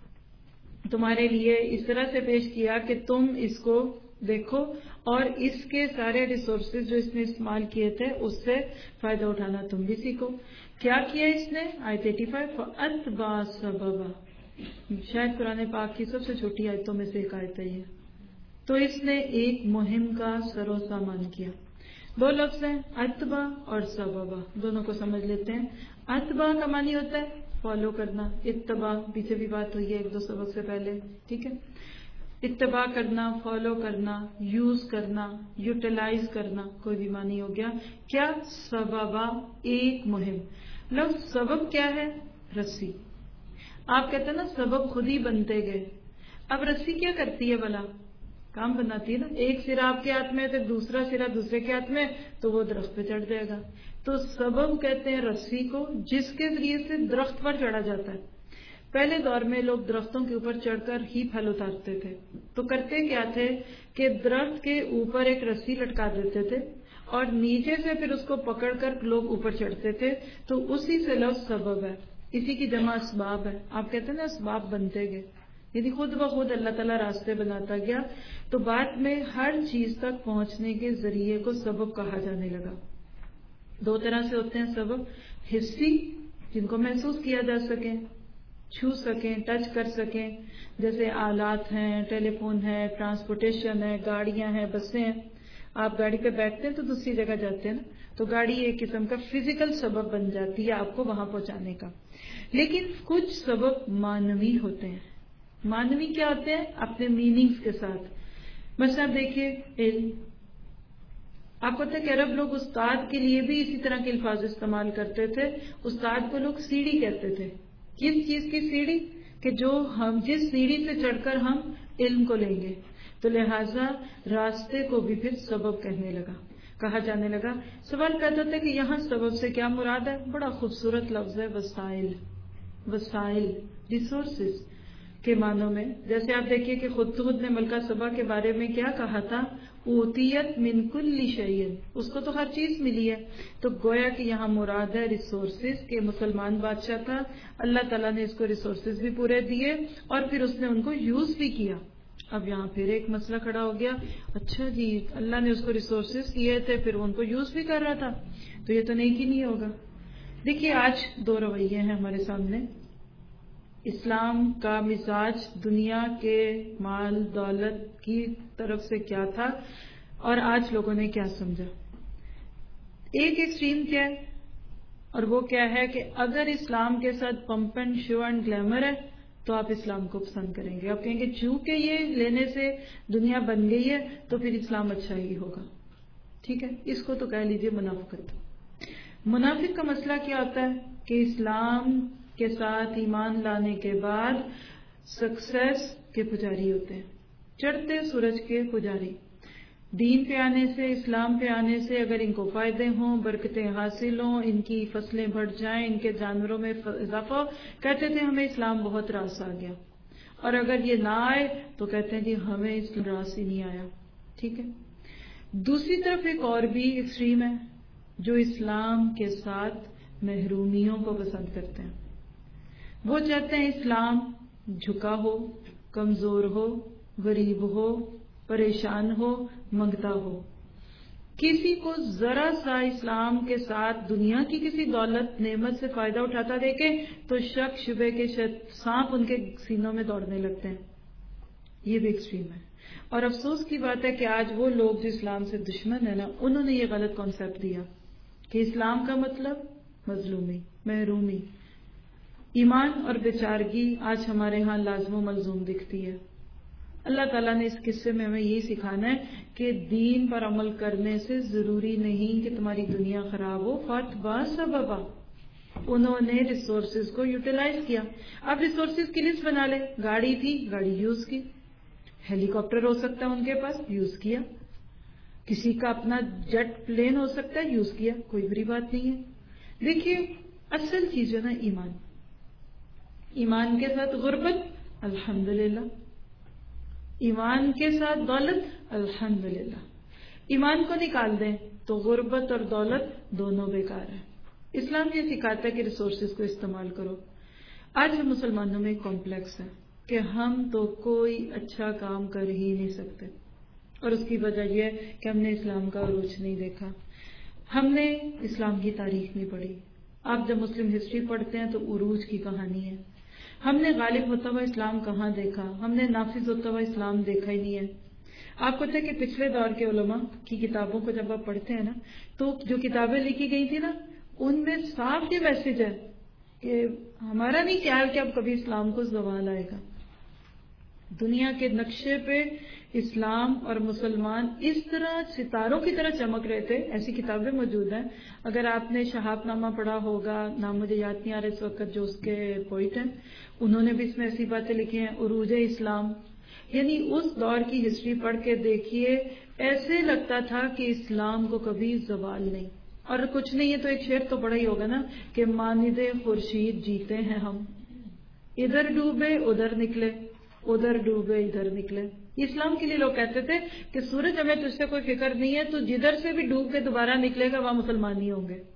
تمہارے لیے اس طرح سے پیش کیا کہ تم اس کو دیکھو اور اس کے سارے ریسورسز جو اس نے استعمال کیے تھے اس سے فائدہ اٹھانا تم بھی سیکھو. کیا کیا اس نے؟ آیت 85 فَأَتْبَعَ سَبَبًا، شاید قرآن پاک کی سب سے چھوٹی آیتوں میں سے ایک آیت ہے یہ. تو اس نے ایک مہم کا سر و سامان کیا. 2 لفظ ہیں، اتبا اور سببا، دونوں کو سمجھ لیتے ہیں. اتبا کا معنی ہوتا ہے فالو کرنا. اتباع پیچھے بھی بات ہوئی ہے 1-2 سبق سے پہلے، ٹھیک ہے. اتباع کرنا، فالو کرنا، یوز کرنا، یوٹیلائز کرنا، کوئی بھی معنی ہو گیا. کیا؟ سببا، ایک مہم. لفظ سبب کیا ہے؟ رسی. آپ کہتے ہیں نا سبب خود ہی بنتے گئے. اب رسی کیا کرتی ہے بھلا؟ کام بناتی ہے نا. ایک سرا آپ کے ہاتھ میں ہے تو دوسرا سرا دوسرے کے ہاتھ میں تو وہ درخت پہ چڑھ جائے گا. تو سبب کہتے ہیں رسی کو جس کے ذریعے سے درخت پر چڑھا جاتا ہے. پہلے دور میں لوگ درختوں کے اوپر چڑھ کر ہی پھل اتارتے تھے. تو کرتے کیا تھے کہ درخت کے اوپر ایک رسی لٹکا دیتے تھے اور نیچے سے پھر اس کو پکڑ کر لوگ اوپر چڑھتے تھے. تو اسی سے لفظ سبب ہے. اسی کی جمع اسباب ہے. آپ کہتے ہیں نا اسباب بنتے گئے، یعنی خود بخود اللہ تعالیٰ راستے بناتا گیا. تو بعد میں ہر چیز تک پہنچنے کے ذریعے کو سبب کہا جانے لگا. 2 طرح سے ہوتے ہیں سبب. حسی، جن کو محسوس کیا جا سکے، چھو سکیں، ٹچ کر سکیں، جیسے آلات ہیں، ٹیلی فون ہے، ٹرانسپورٹیشن ہے، گاڑیاں ہیں، بسیں ہیں. آپ گاڑی پہ بیٹھتے ہیں تو دوسری جگہ جاتے ہیں نا، تو گاڑی ایک قسم کا فزیکل سبب بن جاتی ہے آپ کو وہاں پہنچانے کا. لیکن کچھ سبب مانوی ہوتے ہیں. مانوی کیا ہوتے ہیں؟ اپنے میننگز کے ساتھ. مثلا دیکھیے علم. آپ کو پتہ ہے کہ عرب لوگ استاد کے لیے بھی اسی طرح کے الفاظ استعمال کرتے تھے. استاد کو لوگ سیڑھی کہتے تھے. کس چیز کی سیڑھی؟ کہ جو ہم جس سیڑھی سے چڑھ کر ہم علم کو لیں گے. تو لہٰذا راستے کو بھی پھر سبب کہا جانے لگا. سوال پیدا ہوتا ہے کہ یہاں سبب سے کیا مراد ہے؟ بڑا خوبصورت لفظ ہے وسائل. وسائل، ریسورسز. کے معنوں میں. جیسے آپ دیکھیے کہ خود نے ملکہ سبا کے بارے میں کیا کہا تھا، اوتیت من کل شیء، اس کو تو ہر چیز ملی ہے. تو گویا کہ یہاں مراد ہے ریسورسز کے مسلمان بادشاہ تھا، اللہ تعالیٰ نے اس کو ریسورسز بھی پورے دیے اور پھر اس نے ان کو یوز بھی کیا. اب یہاں پھر ایک مسئلہ کھڑا ہو گیا، اچھا جی اللہ نے اس کو ریسورسز کیے تھے پھر ان کو یوز بھی کر رہا تھا، تو یہ تو نیک ہی نہیں ہوگا. دیکھیے آج دو رویے ہیں ہمارے سامنے. اسلام کا مزاج دنیا کے مال دولت کی طرف سے کیا تھا اور آج لوگوں نے کیا سمجھا. ایک ایکسٹریم کیا ہے اور وہ کیا ہے کہ اگر اسلام کے ساتھ pomp and show and glamour ہے تو آپ اسلام کو پسند کریں گے. آپ کہیں گے چونکہ یہ لینے سے دنیا بن گئی ہے تو پھر اسلام اچھا ہی ہوگا. ٹھیک ہے، اس کو تو کہہ لیجیے منافقت. منافق کا مسئلہ کیا ہوتا ہے کہ اسلام کے ساتھ ایمان لانے کے بعد سکسیس کے پجاری ہوتے ہیں، چڑھتے سورج کے پجاری. دین پہ آنے سے، اسلام پہ آنے سے اگر ان کو فائدے ہوں، برکتیں حاصل ہوں، ان کی فصلیں بڑھ جائیں، ان کے جانوروں میں اضافہ ہو، کہتے تھے ہمیں اسلام بہت راس آ گیا. اور اگر یہ نہ آئے تو کہتے ہیں جی ہمیں اسلام راس ہی نہیں آیا. ٹھیک ہے. دوسری طرف ایک اور بھی ایکسٹریم ہے جو اسلام کے ساتھ محرومیوں کو پسند کرتے ہیں. وہ چاہتے ہیں اسلام جھکا ہو، کمزور ہو، غریب ہو، پریشان ہو، منگتا ہو. کسی کو ذرا سا اسلام کے ساتھ دنیا کی کسی دولت نعمت سے فائدہ اٹھاتا دیکھے تو شک شبے کے سانپ ان کے سینوں میں دوڑنے لگتے ہیں. یہ بھی ایکسٹریم ہے. اور افسوس کی بات ہے کہ آج وہ لوگ جو اسلام سے دشمن ہیں نا، انہوں نے یہ غلط کانسیپٹ دیا کہ اسلام کا مطلب مظلومی، محرومی. ایمان اور بیچارگی آج ہمارے ہاں لازم و ملزوم دکھتی ہے. اللہ تعالیٰ نے اس قصے میں ہمیں یہی سکھانا ہے کہ دین پر عمل کرنے سے ضروری نہیں کہ تمہاری دنیا خراب ہو. فتبا سببا، انہوں نے ریسورسز کو یوٹیلائز کیا. اب ریسورسز کی لسٹ بنا لے. گاڑی تھی، گاڑی یوز کی. ہیلی کاپٹر ہو سکتا ہے ان کے پاس، یوز کیا. کسی کا اپنا جیٹ پلین ہو سکتا ہے، یوز کیا. کوئی بری بات نہیں ہے. دیکھیے اصل چیز جو ہے نا ایمان. ایمان کے ساتھ غربت الحمدللہ، ایمان کے ساتھ دولت الحمدللہ. ایمان کو نکال دیں تو غربت اور دولت دونوں بیکار ہیں. اسلام یہ سکھاتا ہے کہ ریسورسز کو استعمال کرو. آج ہم مسلمانوں میں ایک کمپلیکس ہے کہ ہم تو کوئی اچھا کام کر ہی نہیں سکتے، اور اس کی وجہ یہ ہے کہ ہم نے اسلام کا عروج نہیں دیکھا، ہم نے اسلام کی تاریخ نہیں پڑھی. آپ جب مسلم ہسٹری پڑھتے ہیں تو عروج کی کہانی ہے. ہم نے غالب ہوتا ہوا اسلام کہاں دیکھا؟ ہم نے نافذ ہوتا ہوا اسلام دیکھا ہی نہیں ہے. آپ کو پتہ ہے کہ پچھلے دور کے علماء کی کتابوں کو جب آپ پڑھتے ہیں نا تو جو کتابیں لکھی گئی تھی نا ان میں صاف یہ میسج ہے کہ ہمارا نہیں خیال کہ اب کبھی اسلام کو زوال آئے گا. دنیا کے نقشے پہ اسلام اور مسلمان اس طرح ستاروں کی طرح چمک رہے تھے. ایسی کتابیں موجود ہیں. اگر آپ نے شہاب نامہ پڑھا ہوگا، نام مجھے یاد نہیں آ رہا اس وقت، جو اس کے پوئٹ ہیں انہوں نے بھی اس میں ایسی باتیں لکھی ہیں. عروج اسلام، یعنی اس دور کی ہسٹری پڑھ کے دیکھیے ایسے لگتا تھا کہ اسلام کو کبھی زوال نہیں. اور کچھ نہیں ہے تو ایک شعر تو پڑا ہی ہوگا نا کہ ماند خورشید جیتے ہیں ہم، ادھر ڈوبے ادھر نکلے، ادھر ڈوبے ادھر نکلے. اسلام کے لیے لوگ کہتے تھے کہ سورج ہمیں تجھ سے کوئی فکر نہیں ہے، تو جدھر سے بھی ڈوب کے دوبارہ نکلے گا وہاں مسلمان ہی ہوں گے.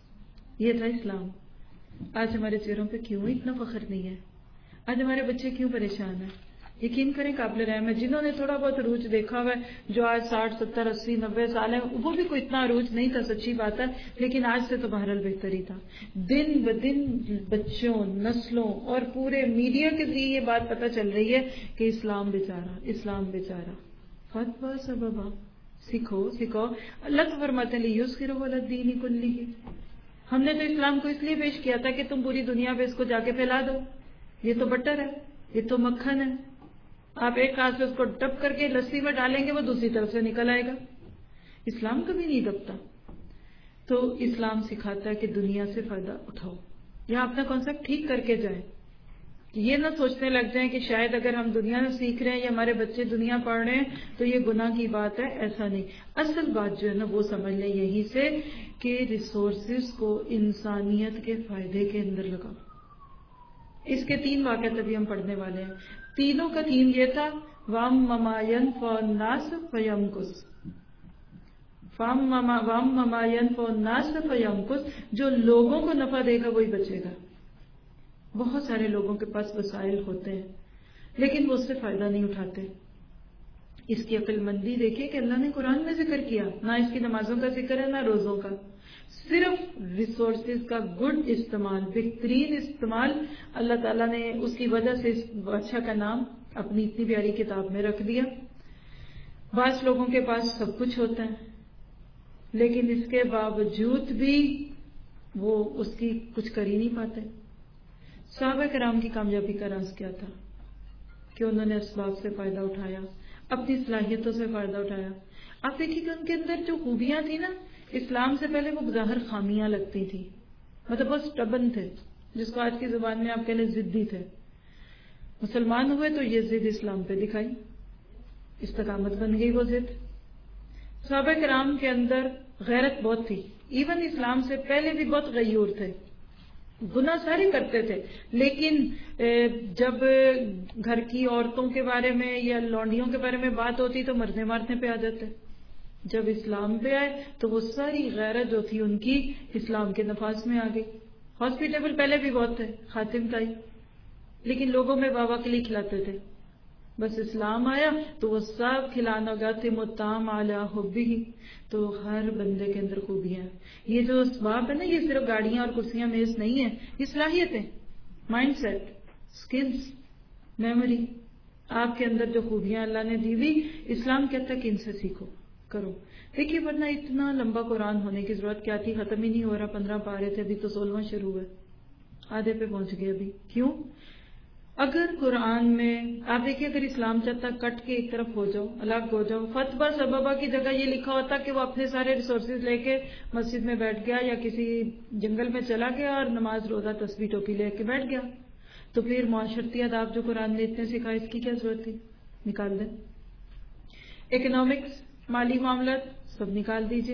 یہ تھا اسلام. آج ہمارے چہروں پہ کیوں اتنا فخر نہیں ہے؟ آج ہمارے بچے کیوں پریشان ہیں؟ یقین کریں قابل رحم ہے. جنہوں نے تھوڑا بہت عروج دیکھا ہوا ہے، جو آج 60 70 80 90 سال ہیں، وہ بھی کوئی اتنا عروج نہیں تھا، سچی بات ہے، لیکن آج سے تو بہرحال بہتر ہی تھا. دن بدن بچوں، نسلوں اور پورے میڈیا کے ذریعے یہ بات پتہ چل رہی ہے کہ اسلام بیچارہ، اسلام بیچارہ. فتویٰ سببا، سکھو. اللہ تو فرماتے ہیں لیسخروا علی الدین کلہ. ہم نے تو اسلام کو اس لیے پیش کیا تھا کہ تم پوری دنیا پہ اس کو جا کے پھیلا دو. یہ تو بٹر ہے، یہ تو مکھن ہے. آپ ایک ہاتھ سے اس کو ڈب کر کے لسی میں ڈالیں گے وہ دوسری طرف سے نکل آئے گا. اسلام کبھی نہیں دبتا. تو اسلام سکھاتا ہے کہ دنیا سے فائدہ اٹھاؤ. یہاں اپنا کانسیپٹ ٹھیک کر کے جائیں. یہ نہ سوچنے لگ جائیں کہ شاید اگر ہم دنیا میں سیکھ رہے ہیں یا ہمارے بچے دنیا پڑھ رہے ہیں تو یہ گناہ کی بات ہے. ایسا نہیں. اصل بات جو ہے نا وہ سمجھ لیں یہیں سے کہ ریسورسز کو انسانیت کے فائدے کے اندر لگاؤ. اس کے 3 واقعات ابھی ہم پڑھنے والے ہیں. تینوں کا تھیم یہ تھا وام مماین فالناس فیمکس. وام مماین فالناس فیمکس، جو لوگوں کو نفع دے گا وہی بچے گا. بہت سارے لوگوں کے پاس وسائل ہوتے ہیں لیکن وہ اس سے فائدہ نہیں اٹھاتے. اس کی عقل مندی دیکھیں کہ اللہ نے قرآن میں ذکر کیا، نہ اس کی نمازوں کا ذکر ہے نہ روزوں کا، صرف ریسورسز کا گڈ استعمال، بہترین استعمال. اللہ تعالیٰ نے اس کی وجہ سے اس بادشاہ کا نام اپنی اتنی پیاری کتاب میں رکھ دیا. بعض لوگوں کے پاس سب کچھ ہوتا ہے لیکن اس کے باوجود بھی وہ اس کی کچھ کر ہی نہیں پاتے. صحابہ کرام کی کامیابی کا راز کیا تھا کہ انہوں نے اسباب سے فائدہ اٹھایا، اپنی صلاحیتوں سے فائدہ اٹھایا. آپ دیکھیے کہ ان کے اندر جو خوبیاں تھیں نا، اسلام سے پہلے وہ بظاہر خامیاں لگتی تھی. مطلب وہ اسٹبن تھے، جس کو آج کی زبان میں آپ کہہ لیں ضدی تھے. مسلمان ہوئے تو یہ ضد اسلام پہ دکھائی، استقامت بن گئی وہ ضد. صحابہ کرام کے اندر غیرت بہت تھی. ایون اسلام سے پہلے بھی بہت غیور تھے، گناہ سارے کرتے تھے، لیکن جب گھر کی عورتوں کے بارے میں یا لونڈیوں کے بارے میں بات ہوتی تو مرنے مارنے پہ آ جاتے. جب اسلام پہ آئے تو وہ ساری غیرت جو تھی ان کی اسلام کے نفاذ میں آ گئی. ہاسپٹیبل پہلے بھی بہت تھے، خاتم تائی، لیکن لوگوں میں بابا کے لیے کھلاتے تھے. بس اسلام آیا تو وہ سب کھلانا گا تھے متام علی حبہ. تو ہر بندے کے اندر خوبیاں ہیں. یہ جو اسباب ہے نا، یہ صرف گاڑیاں اور کرسیاں میز نہیں ہیں، یہ صلاحیتیں، مائنڈ سیٹ، سکلز، میموری. آپ کے اندر جو خوبیاں اللہ نے دی ہوئی، اسلام کہتا ہے کہ ان سے سیکھو، کرو. دیکھیے ورنہ اتنا لمبا قرآن ہونے کی ضرورت کیا تھی؟ ختم ہی نہیں ہو رہا. 15 پارے تھے، ابھی تو 16واں شروع ہے، آدھے پہ پہنچ گئے ابھی. کیوں؟ اگر قرآن میں آپ دیکھیں، اگر اسلام چاہتا کٹ کے ایک طرف ہو جاؤ، الگ ہو جاؤ، فتویٰ سببہ کی جگہ یہ لکھا ہوتا کہ وہ اپنے سارے ریسورسز لے کے مسجد میں بیٹھ گیا یا کسی جنگل میں چلا گیا اور نماز روزہ تسبیح ٹوپی لے کے بیٹھ گیا، تو پھر معاشرتی آداب جو قرآن نے اتنے سکھائے، اس کی کیا ضرورت تھی؟ نکال دیں. اکنامکس، مالی معاملات سب نکال دیجئے.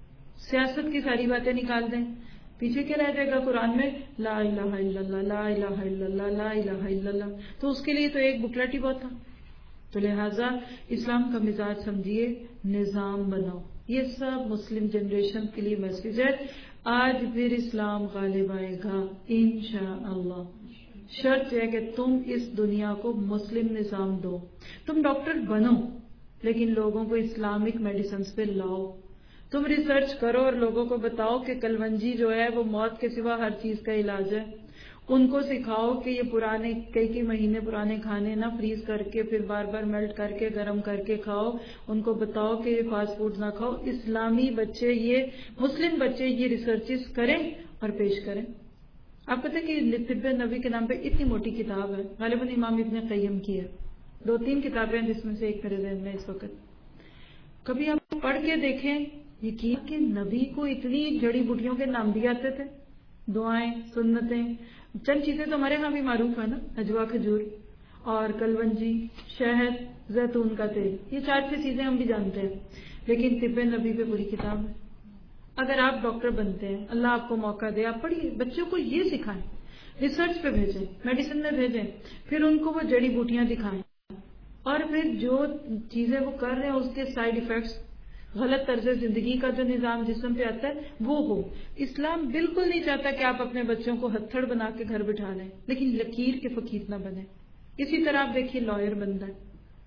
سیاست کی ساری باتیں نکال دیں. پیچھے کیا رہ جائے گا قرآن میں؟ لا الہ الا اللہ، لا الہ الا اللہ، لا الہ الا اللہ. تو اس کے لیے تو ایک بکلٹ ہی بہت تھا. تو لہٰذا اسلام کا مزاج سمجھیے، نظام بناؤ. یہ سب مسلم جنریشن کے لیے میسج ہے. آج پھر اسلام غالب آئے گا انشاءاللہ. شرط ہے کہ تم اس دنیا کو مسلم نظام دو. تم ڈاکٹر بنو لیکن لوگوں کو اسلامک میڈیسنز پہ لاؤ. تم ریسرچ کرو اور لوگوں کو بتاؤ کہ کلونجی جو ہے وہ موت کے سوا ہر چیز کا علاج ہے. ان کو سکھاؤ کہ یہ پرانے کئی مہینے پرانے کھانے نہ فریز کر کے پھر بار بار میلٹ کر کے گرم کر کے کھاؤ. ان کو بتاؤ کہ یہ فاسٹ فوڈ نہ کھاؤ. اسلامی بچے، یہ مسلم بچے یہ ریسرچز کریں اور پیش کریں. آپ پتہ کہ طب نبی کے نام پہ اتنی موٹی کتاب ہے، غالباً امام ابن قیم کی ہے. 2-3 کتابیں ہیں جس میں سے ایک میرے ذہن میں اس وقت. کبھی آپ پڑھ کے دیکھیں یقین کہ نبی کو اتنی جڑی بوٹیوں کے نام بھی آتے تھے، دعائیں، سنتیں. چند چیزیں تو ہمارے ہاں بھی معروف ہیں نا، اجوا کھجور اور کلونجی، شہد، زیتون کا تیل. یہ 4 چیزیں ہم بھی جانتے ہیں، لیکن طب نبی پہ پوری کتاب ہے. اگر آپ ڈاکٹر بنتے ہیں، اللہ آپ کو موقع دے، آپ پڑھیے، بچوں کو یہ سکھائیں، ریسرچ پہ بھیجیں، میڈیسن میں بھیجیں، پھر ان کو وہ جڑی بوٹیاں دکھائیں، اور پھر جو چیزیں وہ کر رہے ہیں اس کے سائیڈ ایفیکٹس، غلط طرز زندگی کا جو نظام جسم پہ آتا ہے وہ ہو. اسلام بالکل نہیں چاہتا کہ آپ اپنے بچوں کو ہتھڑ بنا کے گھر بٹھا لیں، لیکن لکیر کے فقیر نہ بنیں. اسی طرح آپ دیکھیے لائر بننا ہے.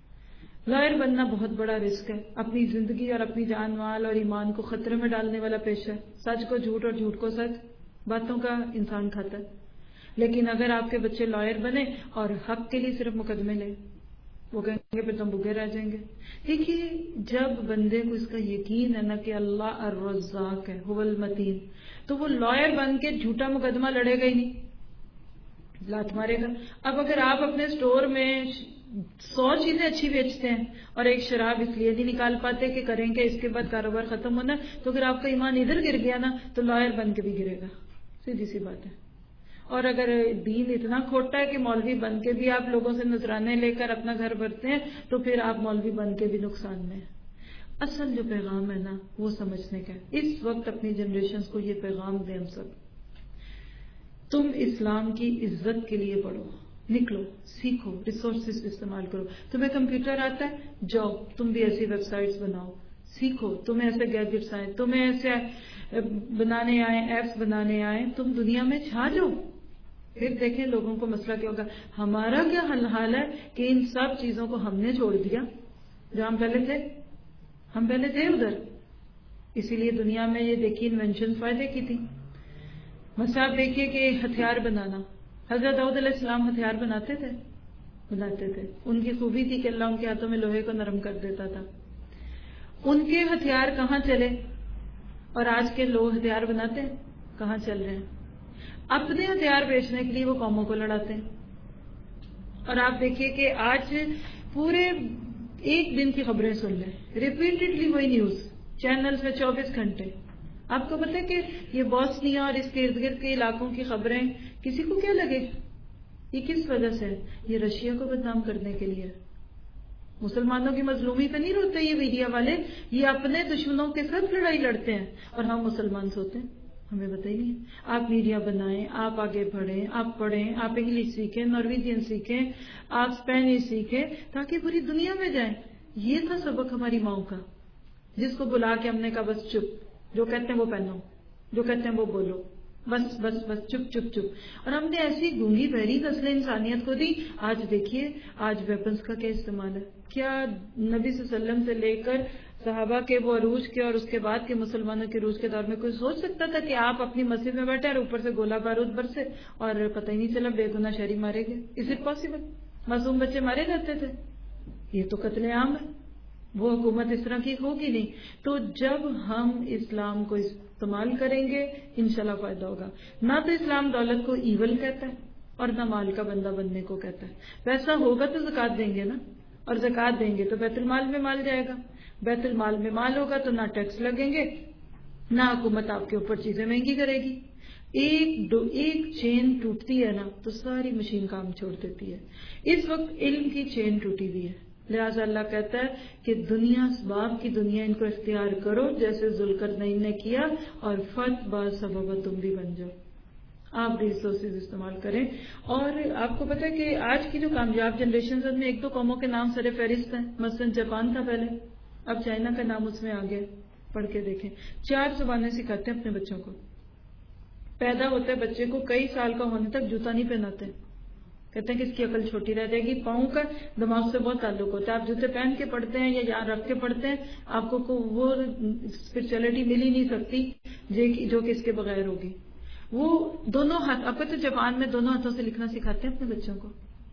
لائر بننا بہت بڑا رسک ہے، اپنی زندگی اور اپنی جان مال اور ایمان کو خطرے میں ڈالنے والا پیشہ ہے. سچ کو جھوٹ اور جھوٹ کو سچ، باتوں کا انسان کھاتا ہے. لیکن اگر آپ کے بچے لائر بنے اور حق کے لیے صرف مقدمے لیں، وہ کہیں گے پھر تم بھوکے رہ جائیں گے. دیکھیے جب بندے کو اس کا یقین ہے نا کہ اللہ الرزاق ہے، هو المتین، تو وہ لائر بن کے جھوٹا مقدمہ لڑے گا ہی نہیں، لات مارے گا. اب اگر آپ اپنے سٹور میں 100 چیزیں اچھی بیچتے ہیں اور ایک شراب اس لیے نہیں نکال پاتے کہ کریں گے اس کے بعد کاروبار ختم ہونا، تو اگر آپ کا ایمان ادھر گر گیا نا تو لائر بن کے بھی گرے گا. سیدھی سی بات ہے. اور اگر دین اتنا کھوٹا ہے کہ مولوی بن کے بھی آپ لوگوں سے نذرانے لے کر اپنا گھر بھرتے ہیں، تو پھر آپ مولوی بن کے بھی نقصان میں. اصل جو پیغام ہے نا وہ سمجھنے کا ہے. اس وقت اپنی جنریشنز کو یہ پیغام دیں ہم سب. تم اسلام کی عزت کے لیے پڑھو، نکلو، سیکھو، ریسورسز استعمال کرو. تمہیں کمپیوٹر آتا ہے، جاؤ تم بھی ایسی ویب سائٹس بناؤ، سیکھو. تمہیں ایسے گیجٹس آئیں، تمہیں ایسے بنانے آئیں، ایپس بنانے آئیں، تم دنیا میں چھا جاؤ. پھر دیکھیں لوگوں کو مسئلہ کیا ہوگا. ہمارا کیا حال ہے کہ ان سب چیزوں کو ہم نے چھوڑ دیا جو ہم پہلے تھے ادھر. اسی لیے دنیا میں یہ دیکھیے انوینشن فائدے کی تھی. مثلا آپ دیکھیے کہ ہتھیار بنانا، حضرت داؤد علیہ السلام ہتھیار بناتے تھے. ان کی خوبی تھی کہ اللہ ان کے ہاتھوں میں لوہے کو نرم کر دیتا تھا. ان کے ہتھیار کہاں چلے اور آج کے لوگ ہتھیار بناتے ہیں کہاں چل رہے ہیں. اپنے ہتھیار بیچنے کے لیے وہ قوموں کو لڑاتے ہیں. اور آپ دیکھیے کہ آج پورے ایک دن کی خبریں سن لیں، ریپیٹڈلی وہی نیوز چینلز میں 24 گھنٹے. آپ کو پتہ ہے کہ یہ بوسنیا اور اس کے ارد گرد کے علاقوں کی خبریں کسی کو کیا لگے یہ کس وجہ سے؟ یہ رشیا کو بدنام کرنے کے لیے. مسلمانوں کی مظلومی پہ نہیں روتے یہ میڈیا والے، یہ اپنے دشمنوں کے ساتھ لڑائی لڑتے ہیں اور ہم مسلمان سوتے ہیں. ہمیں بتائیے، آپ میڈیا بنائیں، آپ آگے بڑھیں، آپ پڑھیں، آپ انگلش سیکھیں، نارویجین سیکھیں، آپ اسپینش سیکھیں تاکہ پوری دنیا میں جائیں. یہ تھا سبق ہماری ماؤں کا، جس کو بلا کے ہم نے کہا بس چپ، جو کہتے ہیں وہ پہنو، جو کہتے ہیں وہ بولو، بس بس بس چپ چپ چپ. اور ہم نے ایسی گونگی بہری نسل انسانیت کو دی. آج دیکھیے آج ویپنز کا کیا استعمال ہے. کیا نبی صلی اللہ علیہ وسلم سے لے کر صحابہ کے وہ عروج کے اور اس کے بعد کے مسلمانوں کے عروج کے دور میں کوئی سوچ سکتا تھا کہ آپ اپنی مسجد میں بیٹھے اور اوپر سے گولہ بارود برسے اور پتہ ہی نہیں چلا بے گناہ شہری مارے گئے؟ Is it possible? معصوم بچے مارے جاتے تھے. یہ تو قتل عام ہے. وہ حکومت اس طرح کی ہوگی نہیں. تو جب ہم اسلام کو استعمال کریں گے انشاءاللہ فائدہ ہوگا. نہ تو اسلام دولت کو ایول کہتا ہے اور نہ مال کا بندہ بننے کو کہتا ہے. ویسا ہوگا تو زکوٰۃ دیں گے نا، اور زکوٰۃ دیں گے تو بیت المال میں مال جائے گا. بیت المال میں مال ہوگا تو نہ ٹیکس لگیں گے، نہ حکومت آپ کے اوپر چیزیں مہنگی کرے گی. ایک چین ٹوٹتی ہے نا تو ساری مشین کام چھوڑ دیتی ہے. اس وقت علم کی چین ٹوٹی ہوئی ہے. لہٰذا اللہ کہتا ہے کہ دنیا اسباب کی دنیا ان کو اختیار کرو جیسے ذوالقرنین نے کیا، اور فتح با سبب تم بھی بن جاؤ. آپ ریسورسز استعمال کریں. اور آپ کو پتہ ہے کہ آج کی جو کامیاب جنریشن میں ایک دو قوموں کے نام سر فہرست ہیں. مثلا جاپان تھا پہلے، اب چائنا کا نام اس میں آ گیا. پڑھ کے دیکھیں، 4 زبانیں سکھاتے ہیں اپنے بچوں کو. پیدا ہوتے بچے کو کئی سال کا ہونے تک جوتا نہیں پہناتے. کہتے ہیں کہ اس کی عقل چھوٹی رہ جائے گی. پاؤں کا دماغ سے بہت تعلق ہوتا ہے. آپ جوتے پہن کے پڑھتے ہیں یا یہاں رکھ کے پڑھتے ہیں، آپ کو وہ اسپرچولیٹی مل ہی نہیں سکتی جو کہ اس کے بغیر ہوگی. وہ دونوں ہاتھ، آپ تو جاپان میں دونوں ہاتھوں سے لکھنا سکھاتے ہیں اپنے بچوں کو.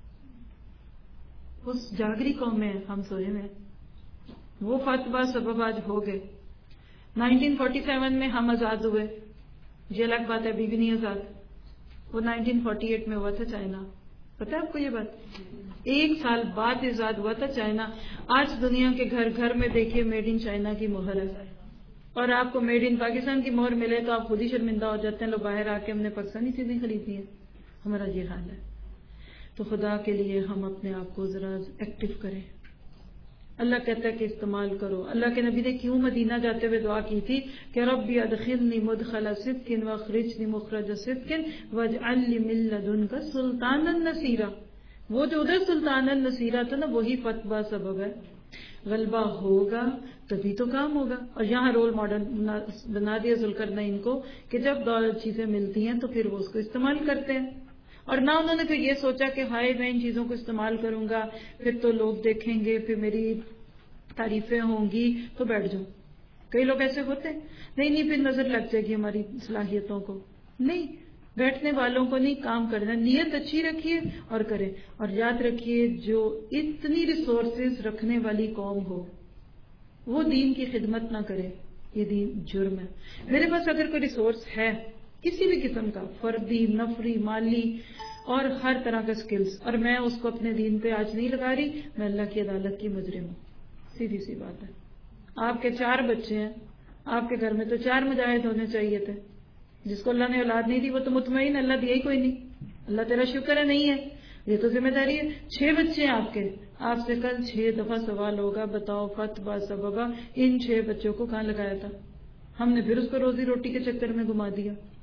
اس جاگری قوم میں ہم سوئے ہیں. وہ فتویٰ سبب آج ہو گئے. 1947 میں ہم آزاد ہوئے، یہ الگ بات ہے، ابھی بھی نہیں آزاد. وہ 1948 میں ہوا تھا چائنا. پتہ ہے آپ کو یہ بات؟ 1 سال بعد آزاد ہوا تھا چائنا. آج دنیا کے گھر گھر میں دیکھیے میڈ ان چائنا کی مہر ہے. اور آپ کو میڈ ان پاکستان کی مہر ملے تو آپ خود ہی شرمندہ ہو جاتے ہیں. لوگ باہر آ کے ہم نے پاکستانی چیزیں خریدی ہیں. ہمارا یہ حال ہے. تو خدا کے لیے ہم اپنے آپ کو ذرا ایکٹیو کریں. اللہ کہتا ہے کہ استعمال کرو. اللہ کے نبی نے کیوں مدینہ جاتے ہوئے دعا کی تھی کہ ربی ادخلنی مدخل صدق واخرجنی مخرج صدق واجعل لی من لدنک سلطانا نصیرا. وہ جو ادھر سلطانا نصیرا تھا نا وہی فتویٰ سبب ہے. غلبہ ہوگا تبھی تو کام ہوگا. اور یہاں رول ماڈل بنا دیا ذوالقرنین کو کہ جب دولت چیزیں ملتی ہیں تو پھر وہ اس کو استعمال کرتے ہیں. اور نہ انہوں نے پھر یہ سوچا کہ ہائے میں ان چیزوں کو استعمال کروں گا پھر تو لوگ دیکھیں گے، پھر میری تعریفیں ہوں گی تو بیٹھ جاؤں. کئی لوگ ایسے ہوتے ہیں، نہیں پھر نظر لگ جائے گی ہماری صلاحیتوں کو. نہیں، بیٹھنے والوں کو نہیں، کام کرنا. نیت اچھی رکھیے اور کریں. اور یاد رکھیے جو اتنی ریسورسز رکھنے والی قوم ہو وہ دین کی خدمت نہ کرے، یہ دین جرم ہے. میرے پاس اگر کوئی ریسورس ہے کسی بھی قسم کا، فردی، نفری، مالی اور ہر طرح کا سکلز، اور میں اس کو اپنے دین پہ آج نہیں لگا رہی، میں اللہ کی عدالت کی مجرم ہوں. سیدھی سی بات ہے. آپ کے 4 بچے ہیں، آپ کے گھر میں تو 4 مجاہد ہونے چاہیے تھے. جس کو اللہ نے اولاد نہیں دی وہ تو مطمئن اللہ دیا ہی کوئی نہیں. اللہ تیرا شکر ہے نہیں ہے، یہ تو ذمہ داری ہے. 6 بچے ہیں آپ کے، آپ سے کل 6 دفعہ سوال ہوگا، بتاؤ فتویٰ سببا ان 6 بچوں کو کہاں لگایا تھا؟ ہم نے پھر اس کو روزی روٹی کے چکر میں گھما دیا.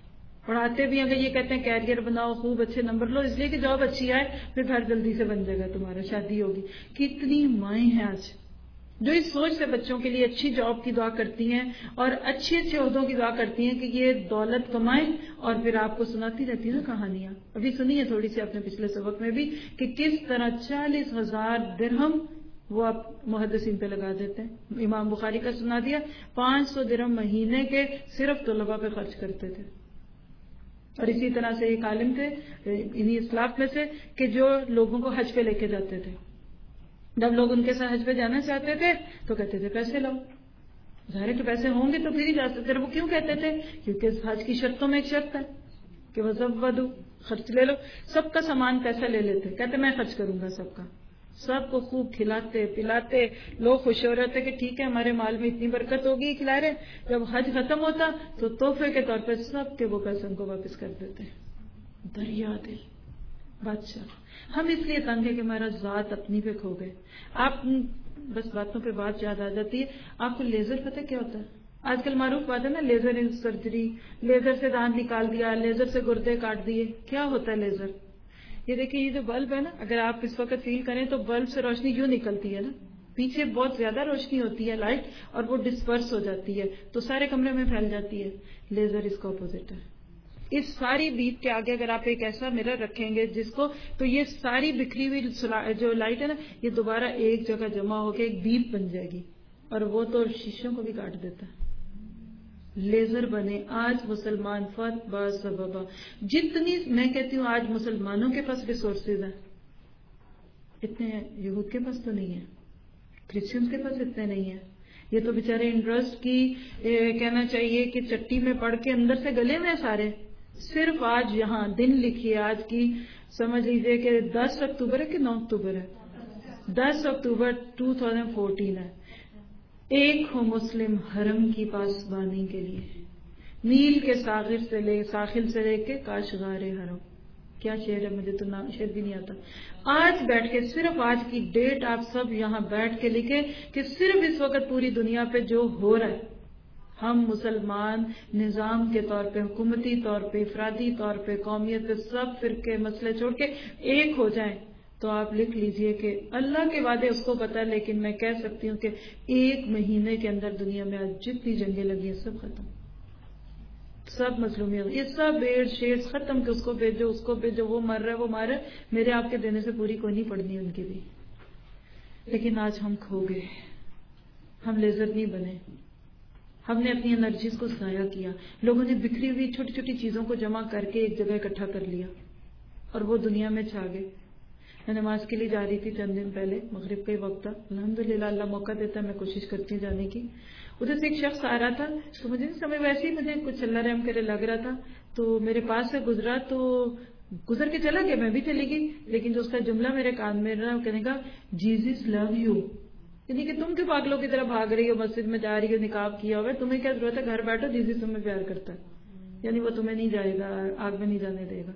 پڑھاتے بھی اگر یہ کہتے ہیں کیریئر بناؤ، خوب اچھے نمبر لو، اس لیے کہ جاب اچھی آئے، پھر گھر جلدی سے بن جائے گا تمہارا، شادی ہوگی. کتنی مائیں ہیں آج جو اس سوچ سے بچوں کے لیے اچھی جاب کی دعا کرتی ہیں اور اچھے اچھے عہدوں کی دعا کرتی ہیں کہ یہ دولت کمائیں، اور پھر آپ کو سناتی رہتی ہیں نا کہانیاں. ابھی سنی ہے تھوڑی سی آپ نے پچھلے سبق میں بھی کہ کس طرح 40,000 درہم وہ آپ محدثین پہ لگا دیتے ہیں. امام بخاری کا سنا دیا 500 درہم مہینے کے صرف طلباء پہ خرچ کرتے تھے. اور اسی طرح سے ایک عالم تھے انہی اسلاف میں سے کہ جو لوگوں کو حج پہ لے کے جاتے تھے. جب لوگ ان کے ساتھ حج پہ جانا چاہتے تھے تو کہتے تھے پیسے لاؤ. ظاہر کے پیسے ہوں گے تو پھر ہی جا سکتے تھے. وہ کیوں کہتے تھے؟ کیونکہ حج کی شرطوں میں ایک شرط ہے کہ وہ زودو، خرچ لے لو. سب کا سامان پیسہ لے لیتے، کہتے میں خرچ کروں گا سب کا. سب کو خوب کھلاتے پلاتے، لوگ خوش ہو رہے تھے کہ ٹھیک ہے ہمارے مال میں اتنی برکت ہوگی، کھلا رہے. جب حج ختم ہوتا تو تحفے کے طور پہ سب کے وہ پیسے ان کو واپس کر دیتے. دریا دل بادشاہ. ہم اس لیے تنگ ہے کہ ہمارا ذات اپنی پہ کھو گئے. آپ بس باتوں پہ بات یاد آ جاتی ہے. آپ کو لیزر پتہ کیا ہوتا ہے؟ آج کل معروف بات ہے نا، لیزر سرجری، لیزر سے دانت نکال دیا، لیزر سے گردے کاٹ دیے. کیا ہوتا ہے لیزر؟ یہ دیکھیں یہ جو بلب ہے نا، اگر آپ اس وقت فیل کریں تو بلب سے روشنی یوں نکلتی ہے نا، پیچھے بہت زیادہ روشنی ہوتی ہے لائٹ، اور وہ ڈسپرس ہو جاتی ہے تو سارے کمرے میں پھیل جاتی ہے. لیزر اس کا اپوزٹ ہے. اس ساری بیپ کے آگے اگر آپ ایک ایسا مرر رکھیں گے جس کو، تو یہ ساری بکھری ہوئی جو لائٹ ہے نا، یہ دوبارہ ایک جگہ جمع ہو کے ایک بیپ بن جائے گی، اور وہ تو شیشوں کو بھی کاٹ دیتا ہے. لیزر بنے آج مسلمان فت با سببا. جتنی میں کہتی ہوں آج مسلمانوں کے پاس ریسورسز ہیں اتنے یہود کے پاس تو نہیں ہے، کرسچنس کے پاس اتنے نہیں ہیں. یہ تو بیچارے انٹرسٹ کی کہنا چاہیے کہ چٹی میں پڑھ کے اندر سے گلے میں سارے. صرف آج یہاں دن لکھیے آج کی، سمجھ لیجیے کہ 10 اکتوبر ہے کہ 9 اکتوبر ہے، 10 اکتوبر 2014 ہے. ایک ہو مسلم حرم کی پاسبانی کے لیے، نیل کے ساحل سے لے کے کاشغار حرم. کیا شعر ہے، مجھے تو نام شعر بھی نہیں آتا. آج بیٹھ کے صرف آج کی ڈیٹ آپ سب یہاں بیٹھ کے لکھیں کہ صرف اس وقت پوری دنیا پہ جو ہو رہا ہے، ہم مسلمان نظام کے طور پہ، حکومتی طور پہ، افرادی طور پہ، قومیت پہ، سب فرقے مسئلے چھوڑ کے ایک ہو جائیں تو آپ لکھ لیجئے کہ اللہ کے وعدے اس کو پتہ ہے، لیکن میں کہہ سکتی ہوں کہ 1 مہینے کے اندر دنیا میں آج جتنی جنگیں لگی ہیں سب ختم، سب مظلومیت، یہ سب ایڈ شیڈ ختم، کہ اس کو بھیجو وہ مر رہا ہے وہ مر رہا ہے. میرے آپ کے دینے سے پوری کوئی نہیں پڑنی ان کی بھی. لیکن آج ہم کھو گئے، ہم لیزر نہیں بنے. ہم نے اپنی انرجیز کو ضائع کیا. لوگوں نے بکھری ہوئی چھوٹی چھوٹی چیزوں کو جمع کر کے ایک جگہ اکٹھا کر لیا اور وہ دنیا میں چھا گئے. میں نماز کے لیے جا رہی تھی چند دن پہلے، مغرب کا ہی وقت تھا. الحمدللہ اللہ موقع دیتا ہے، میں کوشش کرتی ہوں جانے کی. ادھر سے ایک شخص آ رہا تھا تو مجھے نہیں سمجھ، ویسے ہی مجھے کچھ اللہ رحم کرے لگ رہا تھا، تو میرے پاس سے گزرا تو گزر کے چلا گیا، میں بھی چلی گئی. لیکن جو اس کا جملہ میرے کان میں رہا، کہنے کا جیزس لو یو، یعنی کہ تم کیوں پاگلوں کی طرح بھاگ رہی ہو، مسجد میں جا رہی ہو، نقاب کیا ہوا ہے، تمہیں کیا ضرورت ہے، گھر بیٹھو، جیزس تمہیں پیار کرتا ہے، یعنی وہ تمہیں نہیں جائے گا، آگ میں نہیں جانے دے گا.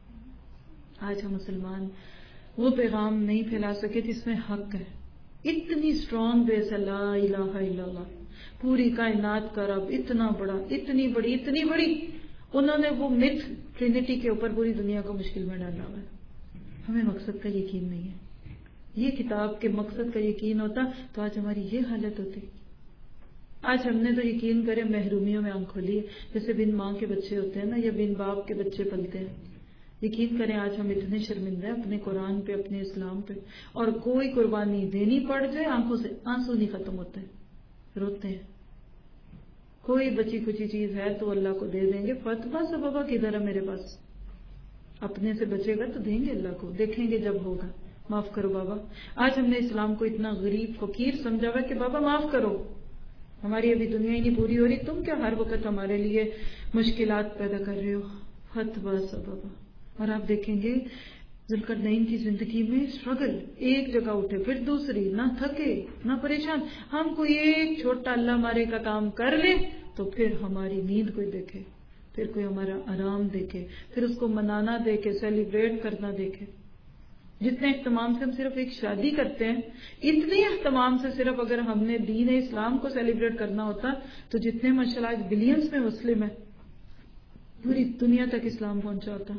آج ہم مسلمان وہ پیغام نہیں پھیلا سکے جس میں حق ہے. اتنی اسٹرانگ بیس ہے لا الہ الا اللہ، پوری کائنات کا رب، اتنا بڑا، اتنی بڑی انہوں نے وہ متھ ٹرینٹی کے اوپر پوری دنیا کو مشکل میں ڈالا ہوا ہے. ہمیں مقصد کا یقین نہیں ہے. یہ کتاب کے مقصد کا یقین ہوتا تو آج ہماری یہ حالت ہوتی. آج ہم نے تو یقین کرے محرومیوں میں آنکھ کھولی ہے، جیسے بن ماں کے بچے ہوتے ہیں نا، یا بن باپ کے بچے پلتے ہیں. یقین کریں آج ہم اتنے شرمندہ ہیں اپنے قرآن پہ، اپنے اسلام پہ، اور کوئی قربانی دینی پڑ جائے آنکھوں سے آنسو نہیں ختم ہوتے، روتے ہیں. کوئی بچی کچی چیز ہے تو اللہ کو دے دیں گے. فتویٰ سببہ کدھر ہے میرے پاس؟ اپنے سے بچے گا تو دیں گے اللہ کو، دیکھیں گے جب ہوگا. معاف کرو بابا. آج ہم نے اسلام کو اتنا غریب فقیر سمجھا ہوا کہ بابا معاف کرو، ہماری ابھی دنیا ہی نہیں پوری ہو رہی، تم کیا ہر وقت ہمارے لیے مشکلات پیدا کر رہے ہو. فتویٰ سببہ. اور آپ دیکھیں گے ذوالقرنین کی زندگی میں اسٹرگل، ایک جگہ اٹھے پھر دوسری، نہ تھکے نہ پریشان. ہم کوئی ایک چھوٹا اللہ مارے کا کام کر لے تو پھر ہماری نیند کوئی دیکھے، پھر کوئی ہمارا آرام دیکھے، پھر اس کو منانا دیکھے، سیلیبریٹ کرنا دیکھے. جتنے اہتمام سے ہم صرف ایک شادی کرتے ہیں، اتنے اہتمام سے صرف اگر ہم نے دین اسلام کو سیلیبریٹ کرنا ہوتا تو جتنے ماشاءاللہ بلینز میں مسلم ہیں پوری دنیا تک اسلام پہنچا ہوتا.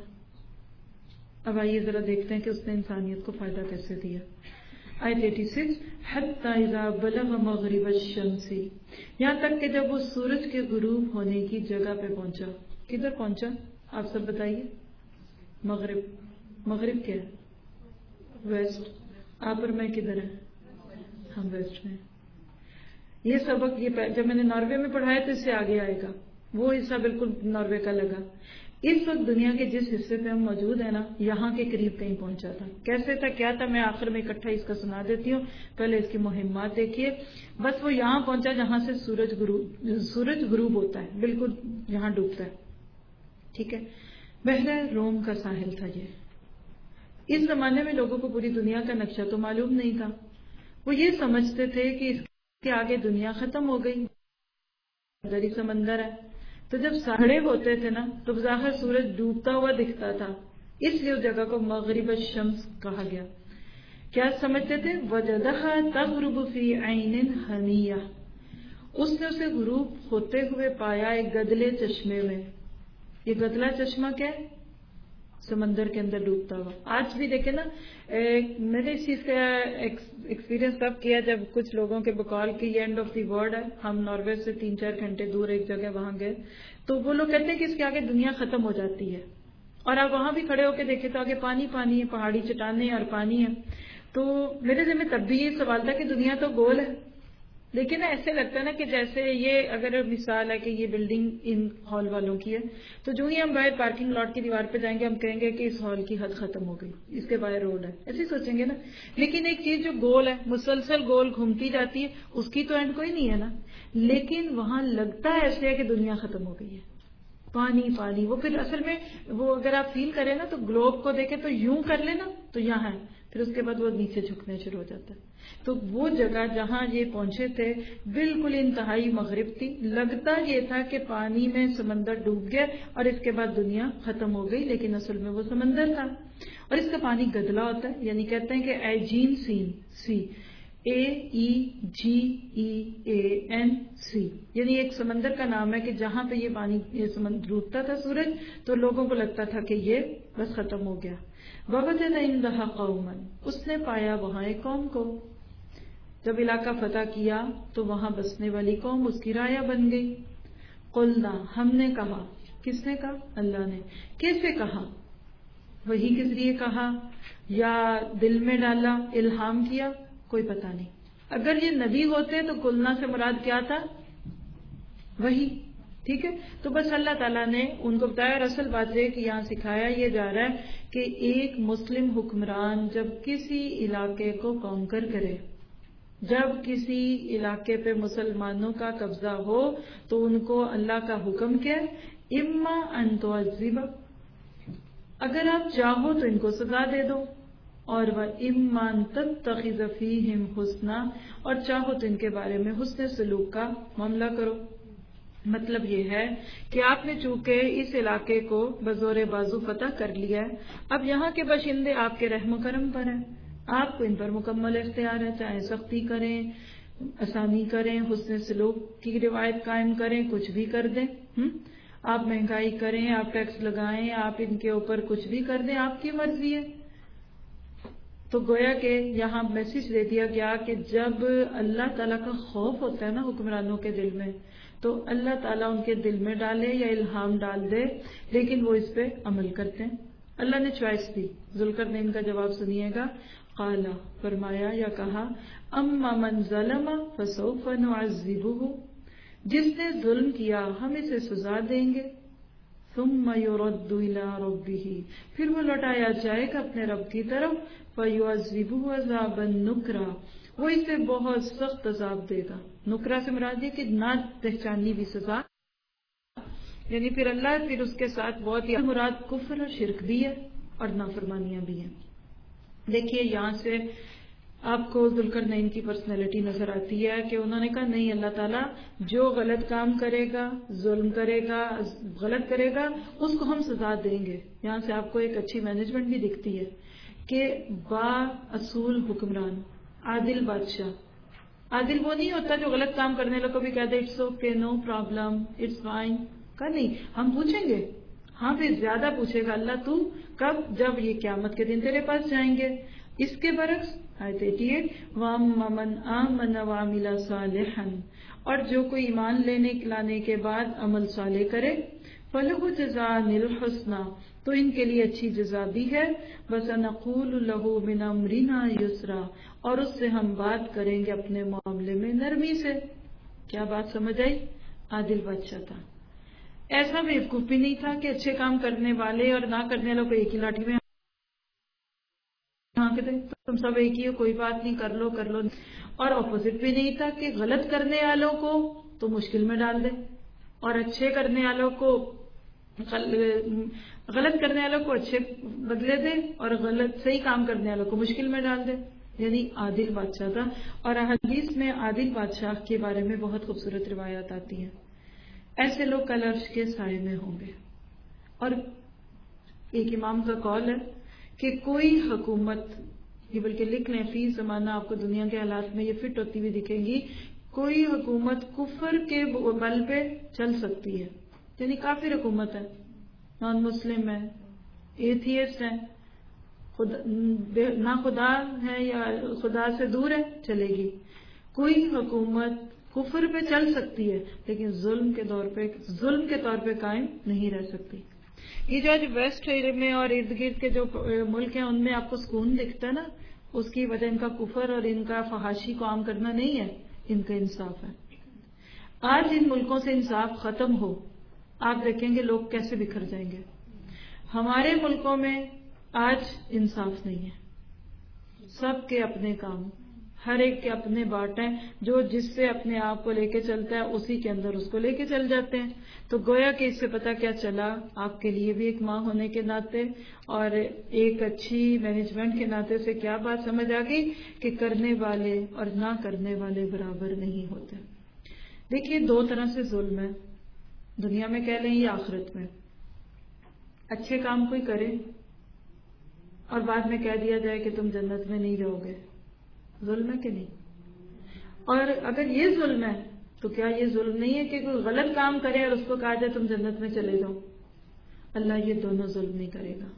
اب آئیے ذرا دیکھتے ہیں کہ اس نے انسانیت کو فائدہ کیسے دیا. آیت 86 حتی اذا بلغ مغرب الشمس، یہاں تک کہ جب وہ سورج کے غروب ہونے کی جگہ پہ پہنچا. کدھر پہنچا آپ سب بتائیے؟ مغرب. مغرب کیا ہے؟ ویسٹ. آپ اور میں کدھر ہیں؟ ہم ویسٹ میں. یہ سبق جب میں نے ناروے میں پڑھایا تو اس سے آگے آئے گا. وہ حصہ بالکل ناروے کا لگا. اس وقت دنیا کے جس حصے پہ ہم موجود ہیں نا، یہاں کے قریب کہیں پہنچا تھا. کیسے تھا کیا تھا میں آخر میں اکٹھا اس کا سنا دیتی ہوں. پہلے اس کی مہمات دیکھیے. بس وہ یہاں پہنچا جہاں سے سورج غروب ہوتا ہے، بالکل یہاں ڈوبتا ہے. ٹھیک ہے. بحر روم کا ساحل تھا یہ. اس زمانے میں لوگوں کو پوری دنیا کا نقشہ تو معلوم نہیں تھا. وہ یہ سمجھتے تھے کہ اس کے آگے دنیا ختم ہو گئی، ادھر ہی سمندر ہے. تو جب ساڑھے ہوتے تھے نا تو بظاہر سورج ڈوبتا ہوا دکھتا تھا، اس لیے اس جگہ کو مغرب الشمس کہا گیا. کیا سمجھتے تھے؟ وجدها تغرب فی عین حمیہ، اس نے اسے غروب ہوتے ہوئے پایا ایک گدلے چشمے میں. یہ گدلا چشمہ کیا ہے؟ سمندر کے اندر ڈوبتا ہوا. آج بھی دیکھیں نا، میں نے اس چیز کا ایکسپیرینس تب کیا جب کچھ لوگوں کے بقول کی یہ اینڈ آف دی ورلڈ ہے. ہم ناروے سے 3-4 گھنٹے دور ایک جگہ وہاں گئے تو وہ لوگ کہتے ہیں کہ اس کے آگے دنیا ختم ہو جاتی ہے. اور آپ وہاں بھی کھڑے ہو کے دیکھیں تو آگے پانی پانی ہے، پہاڑی چٹانیں اور پانی ہے. تو میرے ذہن میں تب بھی یہ سوال تھا کہ دنیا تو گول ہے. لیکن ایسے لگتا ہے نا کہ جیسے یہ اگر مثال ہے کہ یہ بلڈنگ ان ہال والوں کی ہے تو جو ہی ہم باہر پارکنگ لاٹ کی دیوار پہ جائیں گے ہم کہیں گے کہ اس ہال کی حد ختم ہو گئی، اس کے باہر روڈ ہے، ایسے سوچیں گے نا. لیکن ایک چیز جو گول ہے، مسلسل گول گھومتی جاتی ہے، اس کی تو اینڈ کوئی نہیں ہے نا. لیکن وہاں لگتا ہے ایسے ہے کہ دنیا ختم ہو گئی ہے. پانی پانی. وہ پھر اصل میں وہ اگر آپ فیل کریں نا تو گلوب کو دیکھیں تو یوں کر لیں نا تو یہاں ہے، پھر اس کے بعد وہ نیچے جھکنے شروع ہو جاتا ہے. تو وہ جگہ جہاں یہ پہنچے تھے بالکل انتہائی مغرب تھی. لگتا یہ تھا کہ پانی میں سمندر ڈوب گیا اور اس کے بعد دنیا ختم ہو گئی، لیکن اصل میں وہ سمندر تھا. اور اس کا پانی گدلا ہوتا ہے، یعنی کہتے ہیں کہ ایجین سی AEGEAN سی، یعنی ایک سمندر کا نام ہے کہ جہاں پہ یہ پانی یہ سمندر ڈوبتا تھا سورج تو لوگوں کو لگتا تھا کہ یہ بس ختم ہو گیا. وَوَجَدَ عِندَهَا قَوْمًا، اس نے پایا وہاں ایک قوم کو. جب علاقہ فتح کیا تو وہاں بسنے والی قوم اس کی رایا بن گئی. قُلْنَا، ہم نے کہا. کس نے کہا؟ اللہ نے. کیسے کہا؟ وہی کس لیے کہا یا دل میں ڈالا، الہام کیا، کوئی پتہ نہیں. اگر یہ نبی ہوتے تو قُلْنَا سے مراد کیا تھا؟ وہی. ٹھیک ہے. تو بس اللہ تعالیٰ نے ان کو بتایا. اور اصل بات یہ کہ یہاں سکھایا یہ جا رہا ہے کہ ایک مسلم حکمران جب کسی علاقے کو کانکر کرے، جب کسی علاقے پہ مسلمانوں کا قبضہ ہو تو ان کو اللہ کا حکم کیا ہے؟ اما ان تعذب، اگر آپ چاہو تو ان کو سزا دے دو، اور اما ان تتخذ فیہم حسنا، اور چاہو تو ان کے بارے میں حسن سلوک کا معاملہ کرو. مطلب یہ ہے کہ آپ نے چونکہ اس علاقے کو بزور بازو فتح کر لیا ہے، اب یہاں کے باشندے آپ کے رحم و کرم پر ہیں، آپ کو ان پر مکمل اختیار ہے. چاہے سختی کریں، آسانی کریں، حسن سلوک کی روایت قائم کریں، کچھ بھی کر دیں. آپ مہنگائی کریں، آپ ٹیکس لگائیں، آپ ان کے اوپر کچھ بھی کر دیں، آپ کی مرضی ہے. تو گویا کہ یہاں میسج دے دیا گیا کہ جب اللہ تعالیٰ کا خوف ہوتا ہے نا حکمرانوں کے دل میں تو اللہ تعالیٰ ان کے دل میں ڈالے یا الہام ڈال دے، لیکن وہ اس پہ عمل کرتے ہیں. اللہ نے چوائس دی. ذوالقرنین کا جواب سنیے گا. قال، فرمایا یا کہا، اما من ظلم فسوف نعذبہ، جس نے ظلم کیا ہم اسے سزا دیں گے. ثم يرد الى ربه، پھر وہ لوٹایا جائے گا اپنے رب کی طرف. فيعذبه عذابا نکرا، وہ اسے بہت سخت عذاب دے گا. نکرا سے مراد یہ کہ نہ پہچانی بھی سزا، یعنی پھر اللہ پھر اس کے ساتھ بہت ہی مراد کفر اور شرک بھی ہے اور نافرمانیاں بھی ہیں. دیکھیے یہاں سے آپ کو ذوالقرنین کی پرسنالٹی نظر آتی ہے کہ انہوں نے کہا نہیں، اللہ تعالیٰ جو غلط کام کرے گا، ظلم کرے گا، غلط کرے گا، اس کو ہم سزا دیں گے. یہاں سے آپ کو ایک اچھی مینجمنٹ بھی دکھتی ہے کہ با اصول حکمران، عادل بادشاہ. عادل وہ نہیں ہوتا جو غلط کام کرنے والوں کو بھی کہہ دے it's okay, no problem, it's fine. کہا نہیں، ہم پوچھیں گے ہاں پھر زیادہ پوچھے گا اللہ تو کب؟ جب یہ قیامت کے دن تیرے پاس جائیں گے. اس کے برعکس آیت 88 وَأَمَّا مَنْ آمَنَ وَعَمِلَ صَالِحًا، اور جو کوئی ایمان لانے کے بعد عمل صالح کرے فَلَهُ جَزَاءً الْحُسْنَى، تو ان کے لیے اچھی جزا بھی ہے. وَسَنَقُولُ لَهُ مِنْ أَمْرِنَا يُسْرًا، اور اس سے ہم بات کریں گے اپنے معاملے میں نرمی سے. کیا بات سمجھ آئی؟ عادل بادشاہ تھا. ایسا بیوقوف بھی نہیں تھا کہ اچھے کام کرنے والے اور نہ کرنے والوں کو ایک ہی لاٹھی میں ہانک دے، تم سب ایک ہی ہو، کوئی بات نہیں، کر لو. اور اپوزٹ بھی نہیں تھا کہ غلط کرنے والوں کو تو مشکل میں ڈال دے اور اچھے کرنے والوں کو غلط کرنے والوں کو اچھے بدلے دے اور صحیح کام کرنے والوں کو مشکل میں ڈال دے. یعنی عادل بادشاہ تھا. اور حدیث میں عادل بادشاہ کے بارے میں بہت خوبصورت روایات آتی ہیں. ایسے لوگ کل عرش کے سائے میں ہوں گے. اور ایک امام کا قول ہے کہ کوئی حکومت، یہ بلکہ لکھ لیں فی زمانہ آپ کو دنیا کے حالات میں یہ فٹ ہوتی ہوئی دکھیں گی، کوئی حکومت کفر کے بل پہ چل سکتی ہے. یعنی کافر حکومت ہے، نان مسلم ہے، ایتھیسٹ ہے، نہ خدا ہے یا خدا سے دور ہے، چلے گی. کوئی حکومت کفر پہ چل سکتی ہے لیکن ظلم کے طور پہ قائم نہیں رہ سکتی. یہ جو آج ویسٹ میں اور ارد گرد کے جو ملک ہیں ان میں آپ کو سکون دکھتا ہے نا، اس کی وجہ ان کا کفر اور ان کا فحاشی کو عام کرنا نہیں ہے، ان کا انصاف ہے. آج ان ملکوں سے انصاف ختم ہو، آپ دیکھیں گے لوگ کیسے بکھر جائیں گے. ہمارے ملکوں میں آج انصاف نہیں ہے. سب کے اپنے کام، ہر ایک کے اپنے باٹ ہیں، جو جس سے اپنے آپ کو لے کے چلتا ہے اسی کے اندر اس کو لے کے چل جاتے ہیں. تو گویا کہ اس سے پتہ کیا چلا، آپ کے لیے بھی ایک ماں ہونے کے ناطے اور ایک اچھی مینجمنٹ کے ناطے سے کیا بات سمجھ آ گئی کہ کرنے والے اور نہ کرنے والے برابر نہیں ہوتے. دیکھیے دو طرح سے ظلم ہے دنیا میں، کہہ لیں یا آخرت میں. اچھے کام کوئی کرے اور بعد میں کہہ دیا جائے کہ تم جنت میں نہیں جاؤ گے، ظلم ہے کہ نہیں؟ اور اگر یہ ظلم ہے تو کیا یہ ظلم نہیں ہے کہ کوئی غلط کام کرے اور اس کو کہا جائے تم جنت میں چلے جاؤ؟ اللہ یہ دونوں ظلم نہیں کرے گا.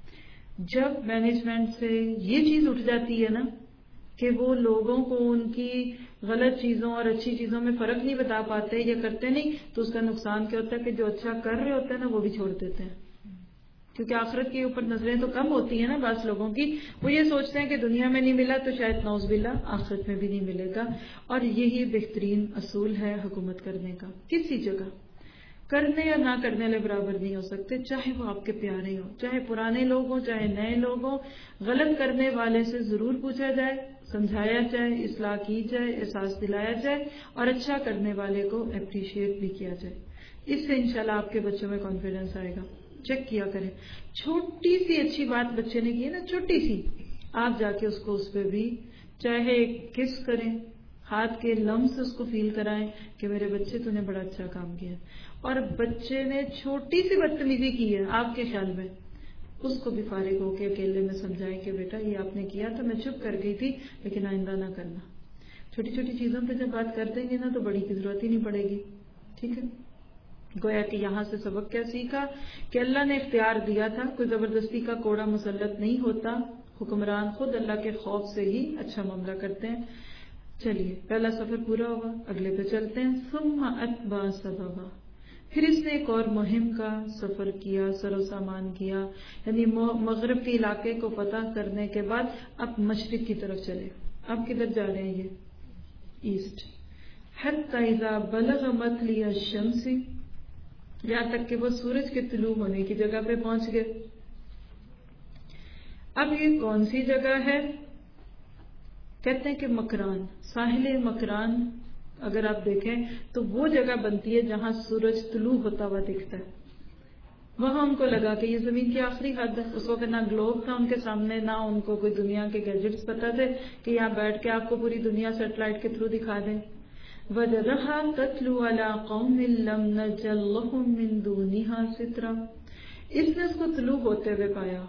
جب مینجمنٹ سے یہ چیز اٹھ جاتی ہے نا کہ وہ لوگوں کو ان کی غلط چیزوں اور اچھی چیزوں میں فرق نہیں بتا پاتے یا کرتے نہیں، تو اس کا نقصان کیا ہوتا ہے کہ جو اچھا کر رہے ہوتے ہیں نا وہ بھی چھوڑ دیتے ہیں. کیونکہ آخرت کے اوپر نظریں تو کم ہوتی ہیں نا بعض لوگوں کی. وہ یہ سوچتے ہیں کہ دنیا میں نہیں ملا تو شاید نعوذ باللہ آخرت میں بھی نہیں ملے گا. اور یہی بہترین اصول ہے حکومت کرنے کا. کسی جگہ کرنے یا نہ کرنے والے برابر نہیں ہو سکتے، چاہے وہ آپ کے پیارے ہوں، چاہے پرانے لوگ ہوں، چاہے نئے لوگ ہوں. غلط کرنے والے سے ضرور پوچھا جائے، سمجھایا جائے، اصلاح کی جائے، احساس دلایا جائے اور اچھا کرنے والے کو اپریشیٹ بھی کیا جائے. اس سے انشاءاللہ آپ کے بچوں میں کانفیڈنس آئے گا. چیک کیا کریں، چھوٹی سی اچھی بات بچے نے کی ہے نا، چھوٹی سی، آپ جا کے اس پہ بھی چاہے کس کریں، ہاتھ کے لمس سے اس کو فیل کرائیں کہ میرے بچے تو نے بڑا اچھا کام کیا. اور بچے نے چھوٹی سی بدتمیزی کی ہے آپ کے خیال میں، اس کو بھی فارغ ہو کے اکیلے میں سمجھائیں کہ بیٹا یہ آپ نے کیا تھا، میں چپ کر گئی تھی لیکن آئندہ نہ کرنا. چھوٹی چھوٹی چیزوں پہ جب بات کر دیں گے نا تو بڑی کی ضرورت ہی نہیں پڑے گی. ٹھیک ہے. گویا کہ یہاں سے سبق کیا سیکھا کہ اللہ نے اختیار دیا تھا، کوئی زبردستی کا کوڑا مسلط نہیں ہوتا، حکمران خود اللہ کے خوف سے ہی اچھا معاملہ کرتے ہیں. چلیے پہلا سفر پورا ہوا، اگلے پہ چلتے ہیں. ثم اتبع سببا، پھر اس نے ایک اور مہم کا سفر کیا، سر و سامان کیا. یعنی مغرب کے علاقے کو فتح کرنے کے بعد اب مشرق کی طرف چلے. اب کدھر جا رہے ہیں؟ یہ ایسٹ. حتی اذا بلغ مطلع الشمس، یہاں تک کہ وہ سورج کے طلوع ہونے کی جگہ پہ پہنچ گئے. اب یہ کون سی جگہ ہے؟ کہتے ہیں کہ مکران، ساحل مکران اگر آپ دیکھیں تو وہ جگہ بنتی ہے جہاں سورج طلوع ہوتا ہوا دکھتا ہے. وہاں ان کو لگا کہ یہ زمین کی آخری حد ہے. اس وقت نہ گلوب تھا ان کے سامنے، نہ ان کو کوئی دنیا کے گیجٹس پتا تھے کہ یہاں بیٹھ کے آپ کو پوری دنیا سیٹلائٹ کے تھرو دکھا دیں. وَجَدَهَا تَتْلُو عَلَىٰ قَوْمٍ لَّمْ نَجْعَل لَّهُم مِّن دُونِهَا سِتْرًا، اس نے اس کو طلوع ہوتے ہوئے پایا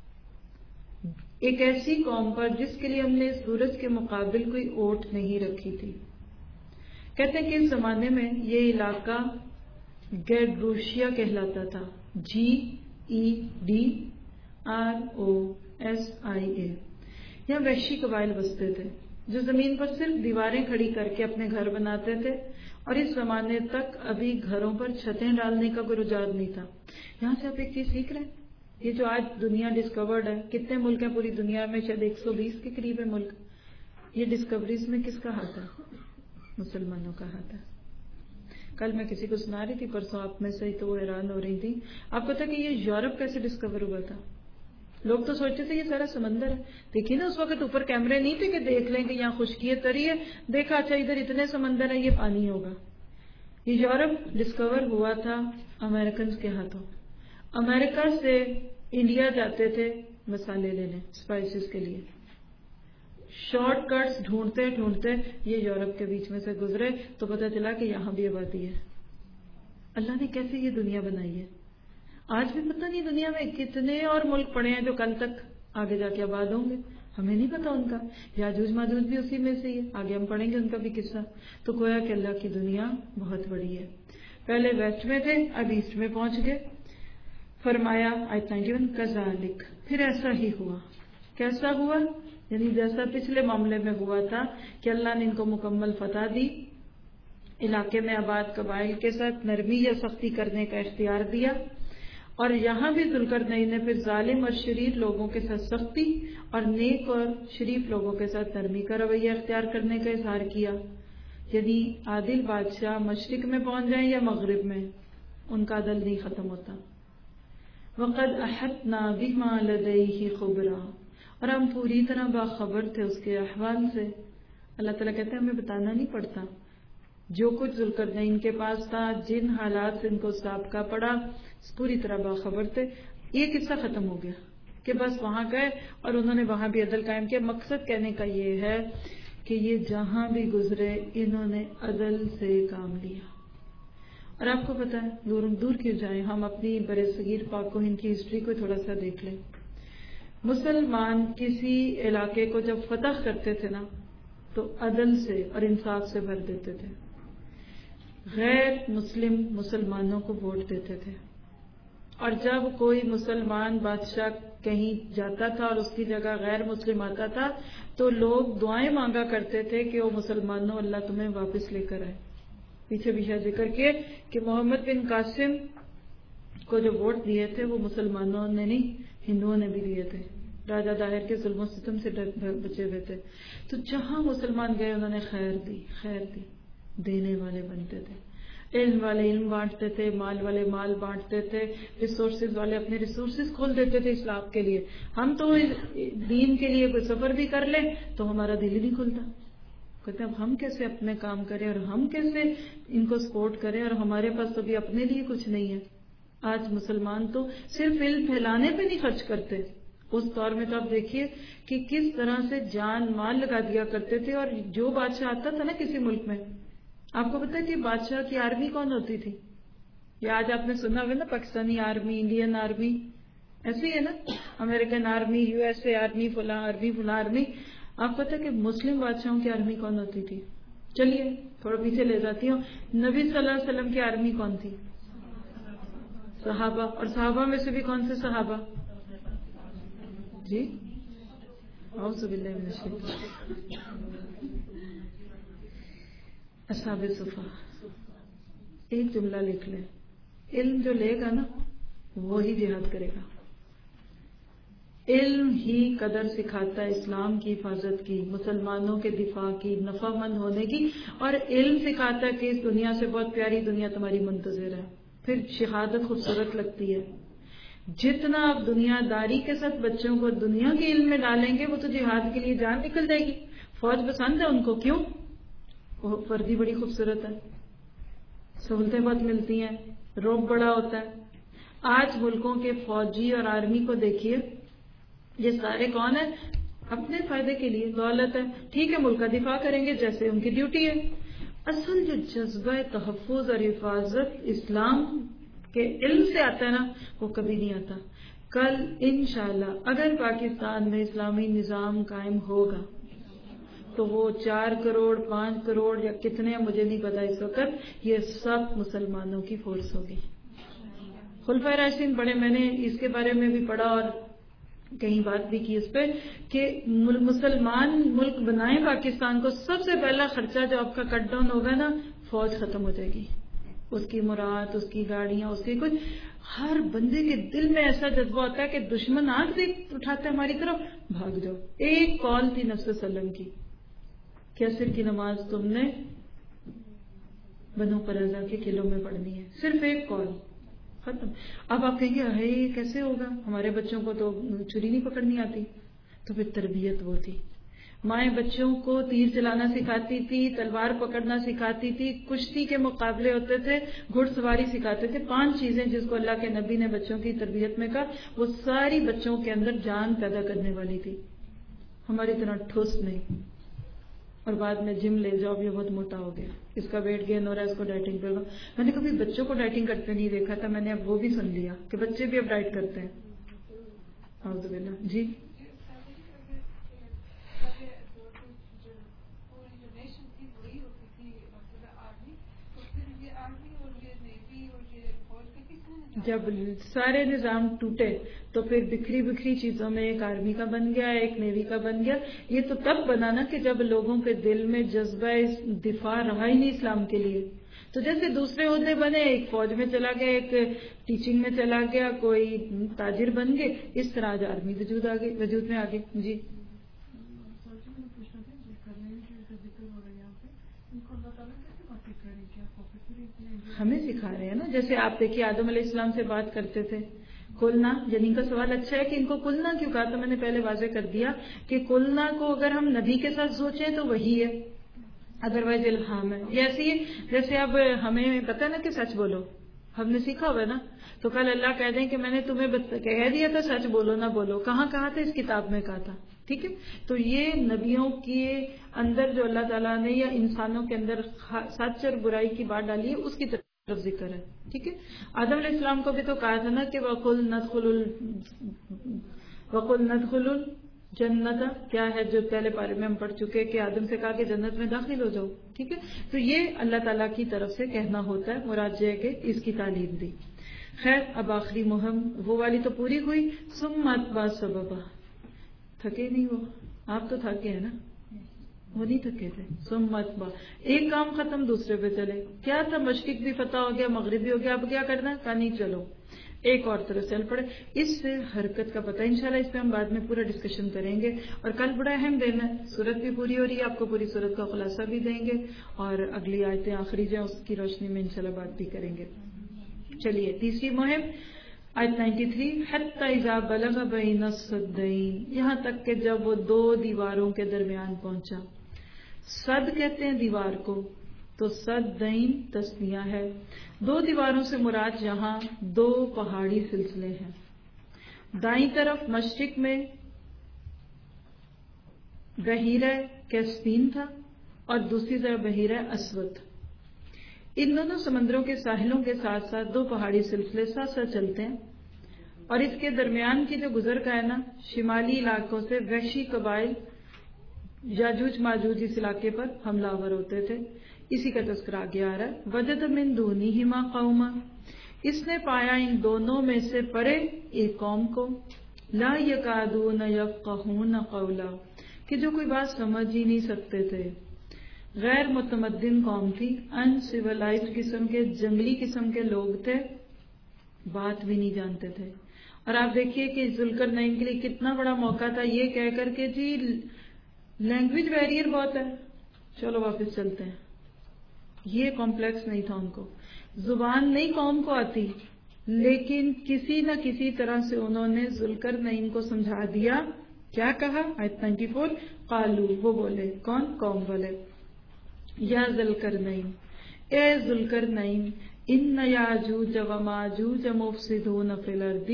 ایک ایسی قوم پر جس کے لیے ہم نے سورج کے مقابل کوئی اوٹ نہیں رکھی تھی. کہتے ہیں کہ اس زمانے میں یہ علاقہ گیڈروشیا کہلاتا تھا. GEDROSIA. یہاں وحشی قبائل بستے تھے جو زمین پر صرف دیواریں کھڑی کر کے اپنے گھر بناتے تھے، اور اس زمانے تک ابھی گھروں پر چھتیں ڈالنے کا کوئی رجحان نہیں تھا. یہاں سے آپ ایک چیز سیکھ رہے ہیں، یہ جو آج دنیا ڈسکورڈ ہے، کتنے ملک ہیں پوری دنیا میں؟ شاید 120 کے قریب ہے ملک. یہ ڈسکوریز میں کس کا ہاتھ ہے؟ مسلمانوں کا ہاتھ ہے. کل میں کسی کو سنا رہی تھی، پرسوں آپ میں سے تو وہ حیران ہو رہی تھی. آپ کو پتا کہ یہ یورپ کیسے ڈسکور ہوا تھا؟ لوگ تو سوچتے تھے یہ سارا سمندر ہے. دیکھیے نا، اس وقت اوپر کیمرے نہیں تھے کہ دیکھ لیں کہ یہاں خشکی ہے، تری ہے، دیکھا اچھا ادھر اتنے سمندر ہے، یہ پانی ہوگا. یہ یورپ ڈسکور ہوا تھا امریکنز کے ہاتھوں. امریکہ سے انڈیا جاتے تھے مسالے لینے، اسپائسز کے لیے. شارٹ کٹس ڈھونڈتے ڈھونڈتے یہ یورپ کے بیچ میں سے گزرے تو پتہ چلا کہ یہاں بھی آبادی ہے. اللہ نے کیسے یہ دنیا بنائی ہے. آج بھی پتہ نہیں دنیا میں کتنے اور ملک پڑے ہیں جو کل تک آگے جا کے آباد ہوں گے، ہمیں نہیں پتا ان کا. یاجوج ماجوج بھی اسی میں سے ہی ہے، آگے ہم پڑھیں گے ان کا بھی قصہ. تو گویا کہ اللہ کی دنیا بہت بڑی ہے. پہلے ویسٹ میں تھے، اب ایسٹ میں پہنچ گئے. فرمایا آیت 91 کذالک، پھر ایسا ہی ہوا. کیسا ہوا؟ یعنی جیسا پچھلے معاملے میں ہوا تھا کہ اللہ نے ان کو مکمل فتح دی، علاقے میں آباد قبائل کے ساتھ نرمی یا سختی کرنے کا اختیار دیا، اور یہاں بھی ذوالقرنین نے پھر ظالم اور شریر لوگوں کے ساتھ سختی اور نیک اور شریف لوگوں کے ساتھ نرمی کا رویہ اختیار کرنے کا اظہار کیا. یعنی عادل بادشاہ مشرق میں پہنچ جائیں یا مغرب میں، ان کا عدل نہیں ختم ہوتا. وَقَدْ أَحَطْنَا بِمَا لَدَيْهِ خُبْرًا، اور ہم پوری طرح باخبر تھے اس کے احوال سے. اللہ تعالیٰ کہتے ہیں ہمیں بتانا نہیں پڑتا جو کچھ ذوالقرنین کے پاس تھا، جن حالات سے ان کو سابقہ پڑا، پوری طرح باخبر تھے. یہ قصہ ختم ہو گیا کہ بس وہاں گئے اور انہوں نے وہاں بھی عدل قائم کیا. مقصد کہنے کا یہ ہے کہ یہ جہاں بھی گزرے انہوں نے عدل سے کام لیا. اور آپ کو پتا ہے دور کیوں جائیں، ہم اپنی برصغیر پاک و ہند کی ہسٹری کو تھوڑا سا دیکھ لیں. مسلمان کسی علاقے کو جب فتح کرتے تھے نا تو عدل سے اور انصاف سے بھر دیتے تھے. غیر مسلم مسلمانوں کو ووٹ دیتے تھے، اور جب کوئی مسلمان بادشاہ کہیں جاتا تھا اور اس کی جگہ غیر مسلم آتا تھا تو لوگ دعائیں مانگا کرتے تھے کہ وہ مسلمانوں اللہ تمہیں واپس لے کر آئے. پیچھے بھی ذکر کیے کہ محمد بن قاسم کو جو ووٹ دیے تھے وہ مسلمانوں نے نہیں، ہندوؤں نے بھی دیے تھے. راجہ داہر کے ظلم و ستم سے بچے ہوئے تھے. تو جہاں مسلمان گئے انہوں نے خیر دی، دینے والے بنتے تھے. علم والے علم بانٹتے تھے، مال والے مال بانٹتے تھے، ریسورسز والے اپنے ریسورسز کھول دیتے تھے اصلاح کے لیے. ہم تو دین کے لیے کوئی سفر بھی کر لیں تو ہمارا دل ہی نہیں کھلتا. کہتے ہیں اب ہم کیسے اپنے کام کریں اور ہم کیسے ان کو سپورٹ کریں، اور ہمارے پاس تو بھی اپنے لیے کچھ نہیں ہے. آج مسلمان تو صرف علم پھیلانے پہ نہیں خرچ کرتے. اس دور میں تو آپ دیکھیے کہ کس طرح سے جان مال لگا دیا کرتے تھے. اور جو بادشاہ آتا تھا نا کسی ملک میں، آپ کو پتا ہے کہ بادشاہ کی آرمی کون ہوتی تھی؟ یا آج آپ نے سنا ہوگا نا پاکستانی آرمی، انڈین آرمی، ایسی ہے نا، امریکن آرمی، USA آرمی، فلاں آرمی. آپ کو پتا ہے کہ مسلم بادشاہوں کی آرمی کون ہوتی تھی؟ چلیے تھوڑا پیچھے لے جاتی ہوں. نبی صلی اللہ علیہ وسلم کی آرمی کون تھی؟ صحابہ. اور صحابہ میں سے بھی کون سے صحابہ؟ جی اعوذ باللہ من الشیطان. اصحاب صفا. ایک جملہ لکھ لیں، علم جو لے گا نا وہی جہاد کرے گا. علم ہی قدر سکھاتا ہے اسلام کی حفاظت کی، مسلمانوں کے دفاع کی، نفع مند ہونے کی. اور علم سکھاتا ہے کہ اس دنیا سے بہت پیاری دنیا تمہاری منتظر ہے. پھر شہادت خوبصورت لگتی ہے. جتنا آپ دنیا داری کے ساتھ بچوں کو دنیا کے علم میں ڈالیں گے وہ تو جہاد کے لیے جان نکل جائے گی. فوج پسند ہے ان کو، کیوں؟ وہ وردی بڑی خوبصورت ہے، سہولتیں بہت ملتی ہیں، روب بڑا ہوتا ہے. آج ملکوں کے فوجی اور آرمی کو دیکھیے، یہ سارے کون ہیں؟ اپنے فائدے کے لیے. دولت ہے، ٹھیک ہے، ملک کا دفاع کریں گے جیسے ان کی ڈیوٹی ہے. اصل جو جذبہ تحفظ اور حفاظت اسلام کے علم سے آتا ہے نا وہ کبھی نہیں آتا. کل انشاءاللہ اگر پاکستان میں اسلامی نظام قائم ہوگا تو وہ 4 کروڑ 5 کروڑ یا کتنے مجھے نہیں پتا اس وقت، یہ سب مسلمانوں کی فورس ہوگی. خلفائے راشدین بڑے، میں نے اس کے بارے میں بھی پڑھا اور کہیں بات بھی کی اس پہ کہ مسلمان ملک بنائیں پاکستان کو، سب سے پہلا خرچہ جو آپ کا کٹ ڈاؤن ہوگا نا، فوج ختم ہو جائے گی، اس کی مراد، اس کی گاڑیاں، اس کی کچھ. ہر بندے کے دل میں ایسا جذبہ ہوتا ہے کہ دشمن آنکھ سے اٹھاتے ہماری طرف، بھاگ جاؤ. ایک کال تھی نبی صلی اللہ علیہ وسلم کی کہ عصر کی نماز تم نے بنو قریظہ کے قلعوں میں پڑھنی ہے، صرف ایک کال، ختم. اب آپ کہیں گے ہے کیسے ہوگا، ہمارے بچوں کو تو چھری نہیں پکڑنی آتی. تو پھر تربیت وہ تھی. مائیں بچوں کو تیر چلانا سکھاتی تھی، تلوار پکڑنا سکھاتی تھی، کشتی کے مقابلے ہوتے تھے، گھڑ سواری سکھاتے تھے. 5 چیزیں جس کو اللہ کے نبی نے بچوں کی تربیت میں کہا، وہ ساری بچوں کے اندر جان پیدا کرنے والی تھی. ہماری طرح ٹھوس نہیں. اور بعد میں جم لے جاؤ، یہ بہت موٹا ہو گیا، اس کا ویٹ گین ہو رہا ہے، اس کو ڈائٹنگ پہ. میں نے کبھی بچوں کو ڈائٹنگ کرتے نہیں دیکھا تھا، میں نے اب وہ بھی سن لیا کہ بچے بھی اب ڈائٹ کرتے ہیں. اعوذ باللہ. جی جب سارے نظام ٹوٹے تو پھر بکھری بکھری چیزوں میں ایک آرمی کا بن گیا، ایک نیوی کا بن گیا. یہ تو تب بنا نا کہ جب لوگوں کے دل میں جذبہ دفاع رہا ہی نہیں اسلام کے لیے. تو جیسے دوسرے عہدے بنے، ایک فوج میں چلا گیا، ایک ٹیچنگ میں چلا گیا، کوئی تاجر بن گئے، اس طرح آج آرمی وجود میں آ گئی. جی ہمیں سکھا رہے ہیں نا. جیسے آپ دیکھیے آدم علیہ السلام سے بات کرتے تھے، کلنا، یعنی کا سوال اچھا ہے کہ ان کو کلنا کیوں کہا. تو میں نے پہلے واضح کر دیا کہ کلنا کو اگر ہم نبی کے ساتھ سوچیں تو وہی ہے، ادروائز الہام ہے. یہ ایسی ہے جیسے اب ہمیں پتا نا کہ سچ بولو، ہم نے سیکھا ہوا نا. تو کل اللہ کہہ دیں کہ میں نے تمہیں کہہ دیا تھا سچ بولو نہ بولو، کہاں کہا تھا؟ اس کتاب میں کہا تھا. ٹھیک ہے. تو یہ نبیوں کے اندر جو اللہ تعالیٰ نے یا انسانوں کے اندر سچ اور برائی کی بات ڈالی ہے، اس کی طرف ذکر ہے. ٹھیک ہے. آدم علیہ السلام کو بھی تو کہا تھا نا کہ وَقُلْ نَدْخُلُ الْجَنَّةَ، کیا ہے جو پہلے پارے میں ہم پڑھ چکے کہ آدم سے کہا کہ جنت میں داخل ہو جاؤ. ٹھیک ہے. تو یہ اللہ تعالیٰ کی طرف سے کہنا ہوتا ہے، مراد یہ ہے کہ اس کی تعلیم دی. خیر، اب آخری مہم وہ والی تو پوری ہوئی. ثُمَّ أَتْبَعَ سَبَبًا، تھکے نہیں وہ؟ آپ تو تھکے ہیں نا، وہ نہیں تھکے تھے. ثُمَّ أَتْبَعَ، ایک کام ختم دوسرے پہ چلے. کیا تھا؟ مشرق بھی فتح ہو گیا، مغرب بھی ہو گیا، اب کیا کرنا؟ کہا نہیں چلو ایک اور طرف چل پڑے. اس سے حرکت کا پتہ انشاءاللہ اس پہ ہم بعد میں پورا ڈسکشن کریں گے. اور کل بڑا اہم دن ہے، سورت بھی پوری ہو رہی ہے، آپ کو پوری سورت کا خلاصہ بھی دیں گے اور اگلی آیتیں آخری جو اس کی روشنی میں انشاءاللہ بات بھی کریں گے. چلیے تیسری مہم آیت 93، حتی اذا بلغ بین السدین، یہاں تک کہ جب وہ 2 دیواروں کے درمیان پہنچا. سد کہتے ہیں دیوار کو، تو سدین تسنیہ ہے. 2 دیواروں سے مراد یہاں 2 پہاڑی سلسلے ہیں. دائیں طرف مشرق میں بحیرہ کیسپین تھا اور دوسری طرف بحیرہ اسود. ان دونوں سمندروں کے ساحلوں کے ساتھ ساتھ 2 پہاڑی سلسلے ساتھ ساتھ چلتے ہیں، اور اس کے درمیان کی جو گزر کا ہے نا، شمالی علاقوں سے وحشی قبائل یاجوج ماجوج اس علاقے پر حملہ آور ہوتے تھے. اسی کا تذکرہ آگے آ رہا ہے. وجد من دونہما قوما، اس نے پایا ان دونوں میں سے پرے ایک قوم کو، لا یکادون یفقہون قولا، کہ جو کوئی بات سمجھ ہی نہیں سکتے تھے. غیر متمدن قوم تھی، ان سیولائزڈ قسم کے، جنگلی قسم کے لوگ تھے، بات بھی نہیں جانتے تھے. اور آپ دیکھیے کہ ذوالقرنین کے لیے کتنا بڑا موقع تھا یہ کہہ کر کے جی لینگویج بیریئر بہت ہے، چلو واپس چلتے ہیں. یہ کمپلیکس نہیں تھا ان کو، زبان نہیں قوم کو آتی، لیکن کسی نہ کسی طرح سے انہوں نے ذوالقرنین کو سمجھا دیا. کیا کہا؟ آیت 94، قالو، وہ بولے، کون؟ قوم والے، یا ذوالقرنین، اے ذوالقرنین، ان یاجوج و ماجوج مفسدون فی الارض،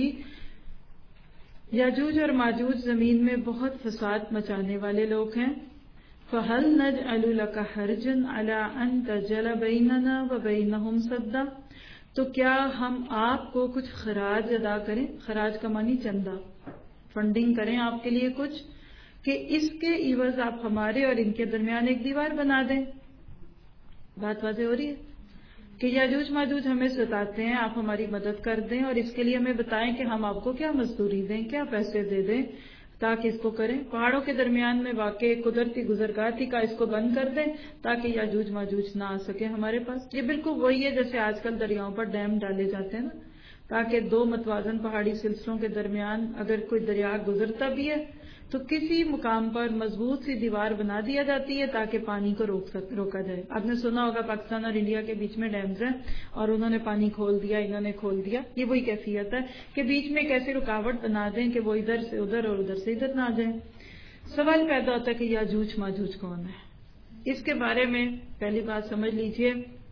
یاجوج اور ماجوج زمین میں بہت فساد مچانے والے لوگ ہیں. فہل نجعل لک حرجا علی ان تجعل بیننا و بینہم سدا، تو کیا ہم آپ کو کچھ خراج ادا کریں؟ خراج کا معنی چندہ، فنڈنگ کریں آپ کے لیے کچھ، کہ اس کے عوض آپ ہمارے اور ان کے درمیان ایک دیوار بنا دیں. بات واضح ہو رہی ہے؟ کہ یاجوج ماجوج ہمیں ستاتے ہیں، آپ ہماری مدد کر دیں اور اس کے لیے ہمیں بتائیں کہ ہم آپ کو کیا مزدوری دیں، کیا پیسے دے دیں تاکہ اس کو کریں۔ پہاڑوں کے درمیان میں واقع قدرتی گزرگاہ تھی کا اس کو بند کر دیں تاکہ یاجوج ماجوج نہ آ سکے ہمارے پاس۔ یہ بالکل وہی ہے جیسے آج کل دریاؤں پر ڈیم ڈالے جاتے ہیں نا، تاکہ دو متوازن پہاڑی سلسلوں کے درمیان اگر کوئی دریا گزرتا بھی ہے تو کسی مقام پر مضبوط سی دیوار بنا دیا جاتی ہے تاکہ پانی کو روکا جائے۔ آپ نے سنا ہوگا پاکستان اور انڈیا کے بیچ میں ڈیمز ہیں اور انہوں نے پانی کھول دیا، انہوں نے کھول دیا۔ یہ وہی کیفیت ہے کہ بیچ میں ایک ایسی رکاوٹ بنا دیں کہ وہ ادھر سے ادھر اور ادھر سے ادھر نہ آ جائیں۔ سوال پیدا ہوتا ہے کہ یاجوج ماجوج کون ہے؟ اس کے بارے میں پہلی بات سمجھ لیجئے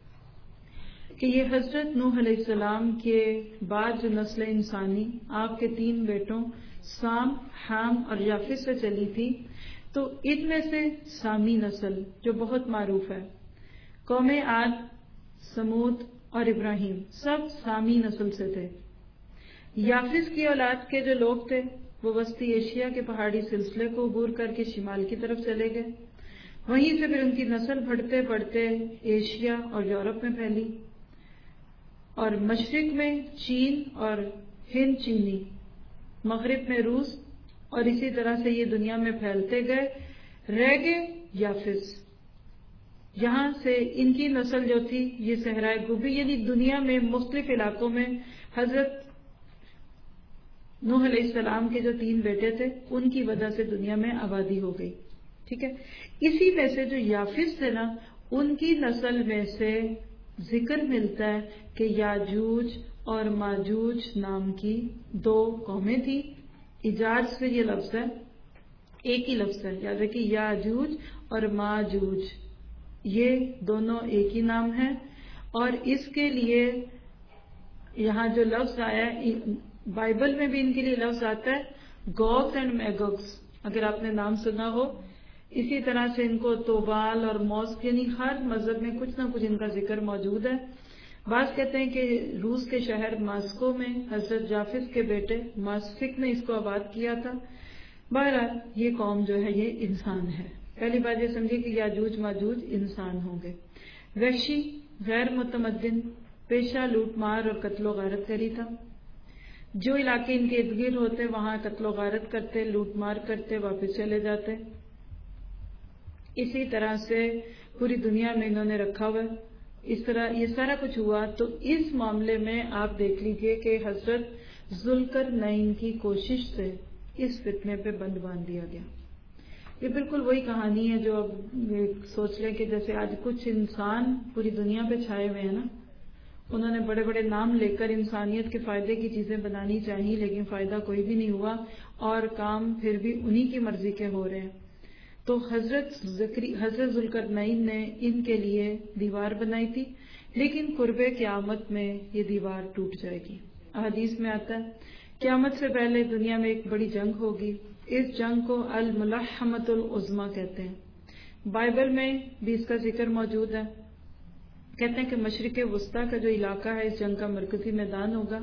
کہ یہ حضرت نوح علیہ السلام کے بعد جو نسل انسانی آپ کے 3 بیٹوں سام، حام اور یافس سے چلی تھی، تو ان میں سے سامی نسل جو بہت معروف ہے، قوم عاد، سمود اور ابراہیم سب سامی نسل سے تھے۔ یافس کی اولاد کے جو لوگ تھے وہ وسطی ایشیا کے پہاڑی سلسلے کو عبور کر کے شمال کی طرف چلے گئے، وہیں سے پھر ان کی نسل بڑھتے بڑھتے ایشیا اور یورپ میں پھیلی، اور مشرق میں چین اور ہند چینی، مغرب میں روس، اور اسی طرح سے یہ دنیا میں پھیلتے گئے، رہ گئے یافس۔ یہاں سے ان کی نسل جو تھی یہ صحرائے گوبی یعنی دنیا میں مختلف علاقوں میں حضرت نوح علیہ السلام کے جو 3 بیٹے تھے ان کی وجہ سے دنیا میں آبادی ہو گئی، ٹھیک ہے۔ اسی میں سے جو یافس تھے نا ان کی نسل میں سے ذکر ملتا ہے کہ یاجوج اور ماجوج نام کی 2 قومیں تھیں۔ ایجاج سے یہ لفظ ہے، ایک ہی لفظ ہے، یاد رکھیے یاجوج اور ماجوج یہ دونوں ایک ہی نام ہے، اور اس کے لیے یہاں جو لفظ آیا ہے بائبل میں بھی ان کے لیے لفظ آتا ہے گوگز اینڈ میگوگز، اگر آپ نے نام سنا ہو۔ اسی طرح سے ان کو توبال اور موسک یعنی ہر مذہب میں کچھ نہ کچھ ان کا ذکر موجود ہے۔ بعض کہتے ہیں کہ روس کے شہر ماسکو میں حضرت جافس کے بیٹے ماسفک نے اس کو آباد کیا تھا۔ بہرحال یہ قوم جو ہے یہ انسان ہے۔ پہلی بات یہ سمجھے کہ یاجوج ماجوج انسان ہوں گے، وحشی، غیر متمدن، پیشہ لوٹ مار اور قتل و غارت کری تھا۔ جو علاقے ان کے ارد گرد ہوتے وہاں قتل و غارت کرتے، لوٹ مار کرتے، واپس چلے جاتے۔ اسی طرح سے پوری دنیا میں انہوں نے رکھا ہوا، اس طرح یہ سارا کچھ ہوا۔ تو اس معاملے میں آپ دیکھ لیجئے کہ حضرت ذوالقرنین کی کوشش سے اس فتنے پہ بند باندھ دیا گیا۔ یہ بالکل وہی کہانی ہے جو اب سوچ لیں کہ جیسے آج کچھ انسان پوری دنیا پہ چھائے ہوئے ہیں نا، انہوں نے بڑے بڑے نام لے کر انسانیت کے فائدے کی چیزیں بنانی چاہیے لیکن فائدہ کوئی بھی نہیں ہوا اور کام پھر بھی انہی کی مرضی کے ہو رہے ہیں۔ تو حضرت ذوالقرنین نے ان کے لیے دیوار بنائی تھی، لیکن قرب قیامت میں یہ دیوار ٹوٹ جائے گی۔ احادیث میں آتا ہے قیامت سے پہلے دنیا میں ایک بڑی جنگ ہوگی، اس جنگ کو الملحمۃ العظمیٰ کہتے ہیں۔ بائبل میں بھی اس کا ذکر موجود ہے، کہتے ہیں کہ مشرق وسطیٰ کا جو علاقہ ہے اس جنگ کا مرکزی میدان ہوگا۔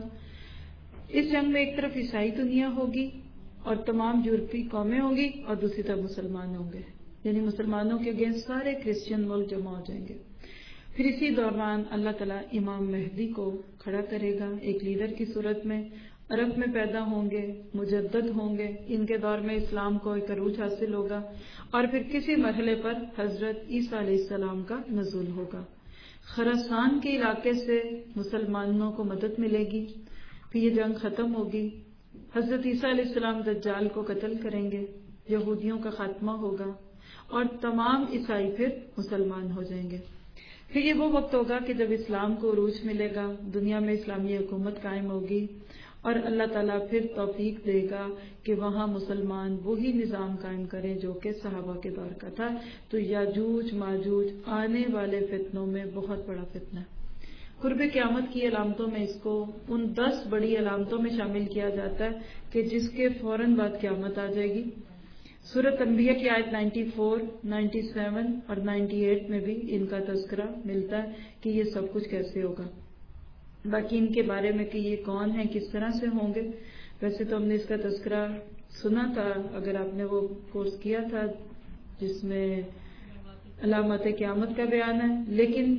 اس جنگ میں ایک طرف عیسائی دنیا ہوگی اور تمام یورپی قومیں ہوں گی اور دوسری طرف مسلمان ہوں گے، یعنی مسلمانوں کے اگینسٹ سارے کرسچن ملک جمع ہو جائیں گے۔ پھر اسی دوران اللہ تعالیٰ امام مہدی کو کھڑا کرے گا ایک لیڈر کی صورت میں، عرب میں پیدا ہوں گے، مجدد ہوں گے، ان کے دور میں اسلام کو ایک عروج حاصل ہوگا، اور پھر کسی مرحلے پر حضرت عیسیٰ علیہ السلام کا نزول ہوگا۔ خراسان کے علاقے سے مسلمانوں کو مدد ملے گی، پھر یہ جنگ ختم ہوگی، حضرت عیسیٰ علیہ السلام دجال کو قتل کریں گے، یہودیوں کا خاتمہ ہوگا اور تمام عیسائی پھر مسلمان ہو جائیں گے۔ پھر یہ وہ وقت ہوگا کہ جب اسلام کو عروج ملے گا، دنیا میں اسلامی حکومت قائم ہوگی اور اللہ تعالیٰ پھر توفیق دے گا کہ وہاں مسلمان وہی نظام قائم کریں جو کہ صحابہ کے دور کا تھا۔ تو یاجوج ماجوج آنے والے فتنوں میں بہت بڑا فتنہ ہے۔ قرب قیامت کی علامتوں میں اس کو ان 10 بڑی علامتوں میں شامل کیا جاتا ہے کہ جس کے فوراً بعد قیامت آ جائے گی۔ سورۃ انبیاء کی آیت 94، 97 اور 98 میں بھی ان کا تذکرہ ملتا ہے کہ یہ سب کچھ کیسے ہوگا۔ باقی ان کے بارے میں کہ یہ کون ہیں، کس طرح سے ہوں گے، ویسے تو ہم نے اس کا تذکرہ سنا تھا، اگر آپ نے وہ کورس کیا تھا جس میں علامات قیامت کا بیان ہے، لیکن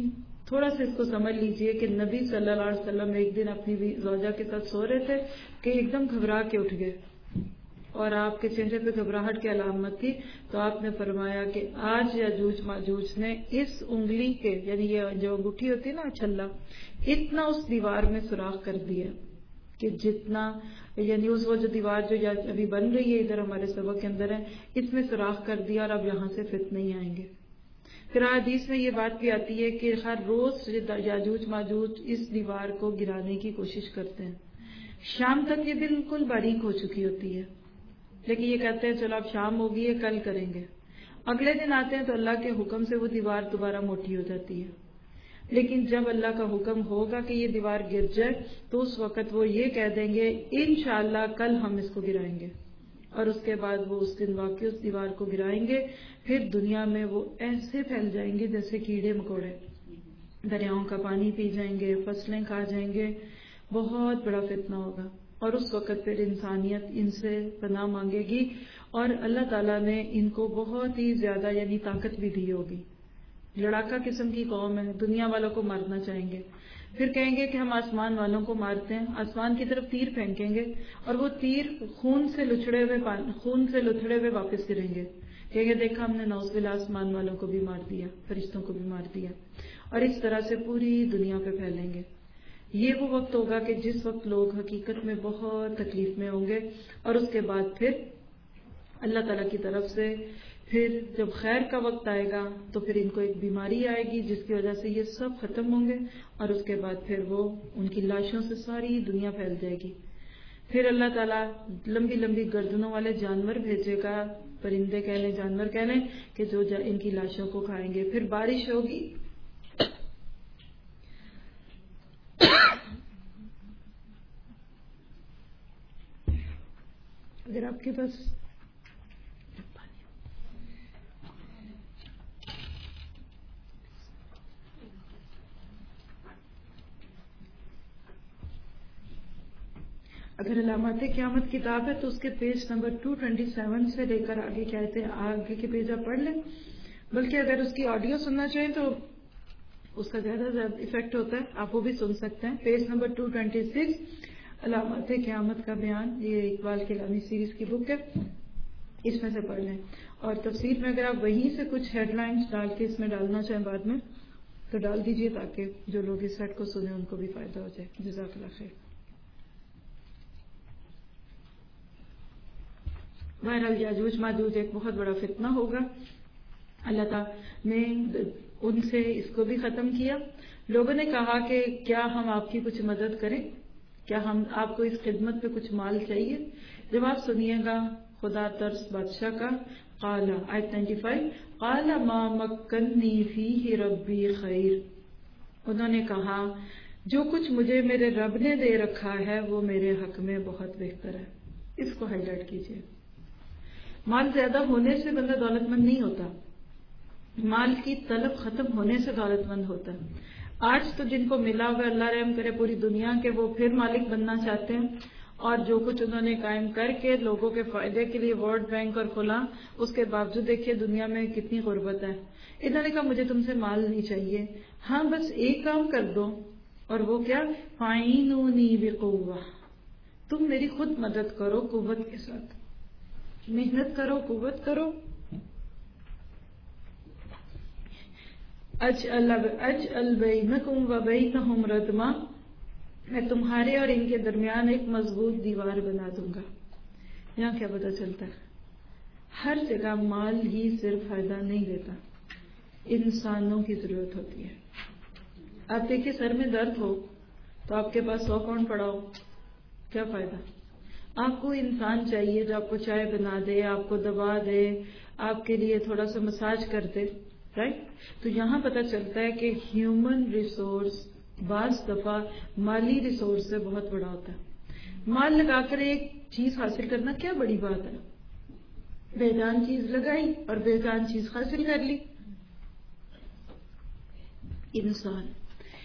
تھوڑا سا اس کو سمجھ لیجئے کہ نبی صلی اللہ علیہ وسلم ایک دن اپنی زوجہ کے ساتھ سو رہے تھے کہ ایک دم گھبرا کے اٹھ گئے اور آپ کے چہرے پہ گھبراہٹ کی علامت تھی، تو آپ نے فرمایا کہ آج یاجوج ماجوج نے اس انگلی کے، یعنی یہ جو انگوٹھی ہوتی ہے نا چھلا، اتنا اس دیوار میں سوراخ کر دیا کہ جتنا، یعنی اس وہ جو دیوار جو ابھی بن رہی ہے ادھر ہمارے سبق کے اندر ہے، اس میں سوراخ کر دیا اور اب یہاں سے فتنے نہیں آئیں گے۔ پھر حدیث میں یہ بات بھی آتی ہے کہ ہر روز یاجوج ماجوج اس دیوار کو گرانے کی کوشش کرتے ہیں، شام تک یہ بالکل باریک ہو چکی ہوتی ہے، لیکن یہ کہتے ہیں چلو اب شام ہوگی ہے کل کریں گے، اگلے دن آتے ہیں تو اللہ کے حکم سے وہ دیوار دوبارہ موٹی ہو جاتی ہے۔ لیکن جب اللہ کا حکم ہوگا کہ یہ دیوار گر جائے تو اس وقت وہ یہ کہہ دیں گے انشاءاللہ کل ہم اس کو گرائیں گے، اور اس کے بعد وہ اس دن واقعی اس دیوار کو گرائیں گے۔ پھر دنیا میں وہ ایسے پھیل جائیں گے جیسے کیڑے مکوڑے، دریاؤں کا پانی پی جائیں گے، فصلیں کھا جائیں گے، بہت بڑا فتنہ ہوگا، اور اس وقت پھر انسانیت ان سے پناہ مانگے گی، اور اللہ تعالیٰ نے ان کو بہت ہی زیادہ یعنی طاقت بھی دی ہوگی۔ لڑاکا قسم کی قوم ہے، دنیا والوں کو مارنا چاہیں گے، پھر کہیں گے کہ ہم آسمان والوں کو مارتے ہیں، آسمان کی طرف تیر پھینکیں گے اور وہ تیر خون سے لتھڑے ہوئے واپس گریں گے، کہیں گے دیکھا ہم نے نعوذ باللہ آسمان والوں کو بھی مار دیا، فرشتوں کو بھی مار دیا، اور اس طرح سے پوری دنیا پہ پھیلیں گے۔ یہ وہ وقت ہوگا کہ جس وقت لوگ حقیقت میں بہت تکلیف میں ہوں گے، اور اس کے بعد پھر اللہ تعالیٰ کی طرف سے پھر جب خیر کا وقت آئے گا تو پھر ان کو ایک بیماری آئے گی جس کی وجہ سے یہ سب ختم ہوں گے، اور اس کے بعد پھر وہ ان کی لاشوں سے ساری دنیا پھیل جائے گی۔ پھر اللہ تعالیٰ لمبی لمبی گردنوں والے جانور بھیجے گا، پرندے کہہ لیں جانور کہہ لیں، کہ جو ان کی لاشوں کو کھائیں گے، پھر بارش ہوگی، اگر آپ کے پاس اگر علامات قیامت کتاب ہے تو اس کے پیج نمبر 227 سے لے کر آگے کہتے ہیں آگے کے پیج آپ پڑھ لیں، بلکہ اگر اس کی آڈیو سننا چاہیں تو اس کا زیادہ ایفیکٹ ہوتا ہے، آپ وہ بھی سن سکتے ہیں۔ پیج نمبر 226 علامات قیامت کا بیان، یہ اقبال کیلانی سیریز کی بک ہے، اس میں سے پڑھ لیں، اور تفسیر میں اگر آپ وہیں سے کچھ ہیڈ لائنز ڈال کے اس میں ڈالنا چاہیں بعد میں تو ڈال دیجئے تاکہ جو لوگ اس سیٹ کو سنیں ان کو بھی فائدہ ہو جائے۔ جزاک اللہ خیر۔ بہرحال یاجوج ماجوج ایک بہت بڑا فتنہ ہوگا، اللہ تعالیٰ نے ان سے اس کو بھی ختم کیا۔ لوگوں نے کہا کہ کیا ہم آپ کی کچھ مدد کریں، کیا ہم آپ کو اس خدمت پہ کچھ مال چاہیے؟ جواب سنیے گا خدا ترس بادشاہ کا، قال آیت 95 قال ما مکنی فیہ ربی خیر، انہوں نے کہا جو کچھ مجھے میرے رب نے دے رکھا ہے وہ میرے حق میں بہت بہتر ہے۔ اس کو ہائی لائٹ کیجیے۔ مال زیادہ ہونے سے بندہ دولت مند نہیں ہوتا، مال کی طلب ختم ہونے سے دولت مند ہوتا ہے۔ آج تو جن کو ملا ہوا اللہ رحم کرے پوری دنیا کے، وہ پھر مالک بننا چاہتے ہیں، اور جو کچھ انہوں نے قائم کر کے لوگوں کے فائدے کے لیے ورلڈ بینک اور فلاں، اس کے باوجود دیکھیے دنیا میں کتنی غربت ہے۔ انہوں نے کہا مجھے تم سے مال نہیں چاہیے، ہاں بس ایک کام کر دو، اور وہ کیا؟ فَعِینُونِی بِقُوَّةٍ، تم میری خود مدد کرو قوت کے ساتھ، محنت کرو، قوت کرو۔ اجعل بینکم وبینہم ردما، میں تمہارے اور ان کے درمیان ایک مضبوط دیوار بنا دوں گا۔ یہاں کیا پتہ چلتا ہے؟ ہر جگہ مال ہی صرف فائدہ نہیں دیتا، انسانوں کی ضرورت ہوتی ہے۔ آپ دیکھیے سر میں درد ہو تو آپ کے پاس 100 پاؤنڈ پڑا ہو، کیا فائدہ؟ آپ کو انسان چاہیے جو آپ کو چائے بنا دے، آپ کو دوا دے، آپ کے لیے تھوڑا سا مساج کر دے، رائٹ؟ تو یہاں پتہ چلتا ہے کہ ہیومن ریسورس بعض دفعہ مالی ریسورس سے بہت بڑا ہوتا ہے۔ مال لگا کر ایک چیز حاصل کرنا کیا بڑی بات ہے، بے جان چیز لگائی اور بے جان چیز حاصل کر لی۔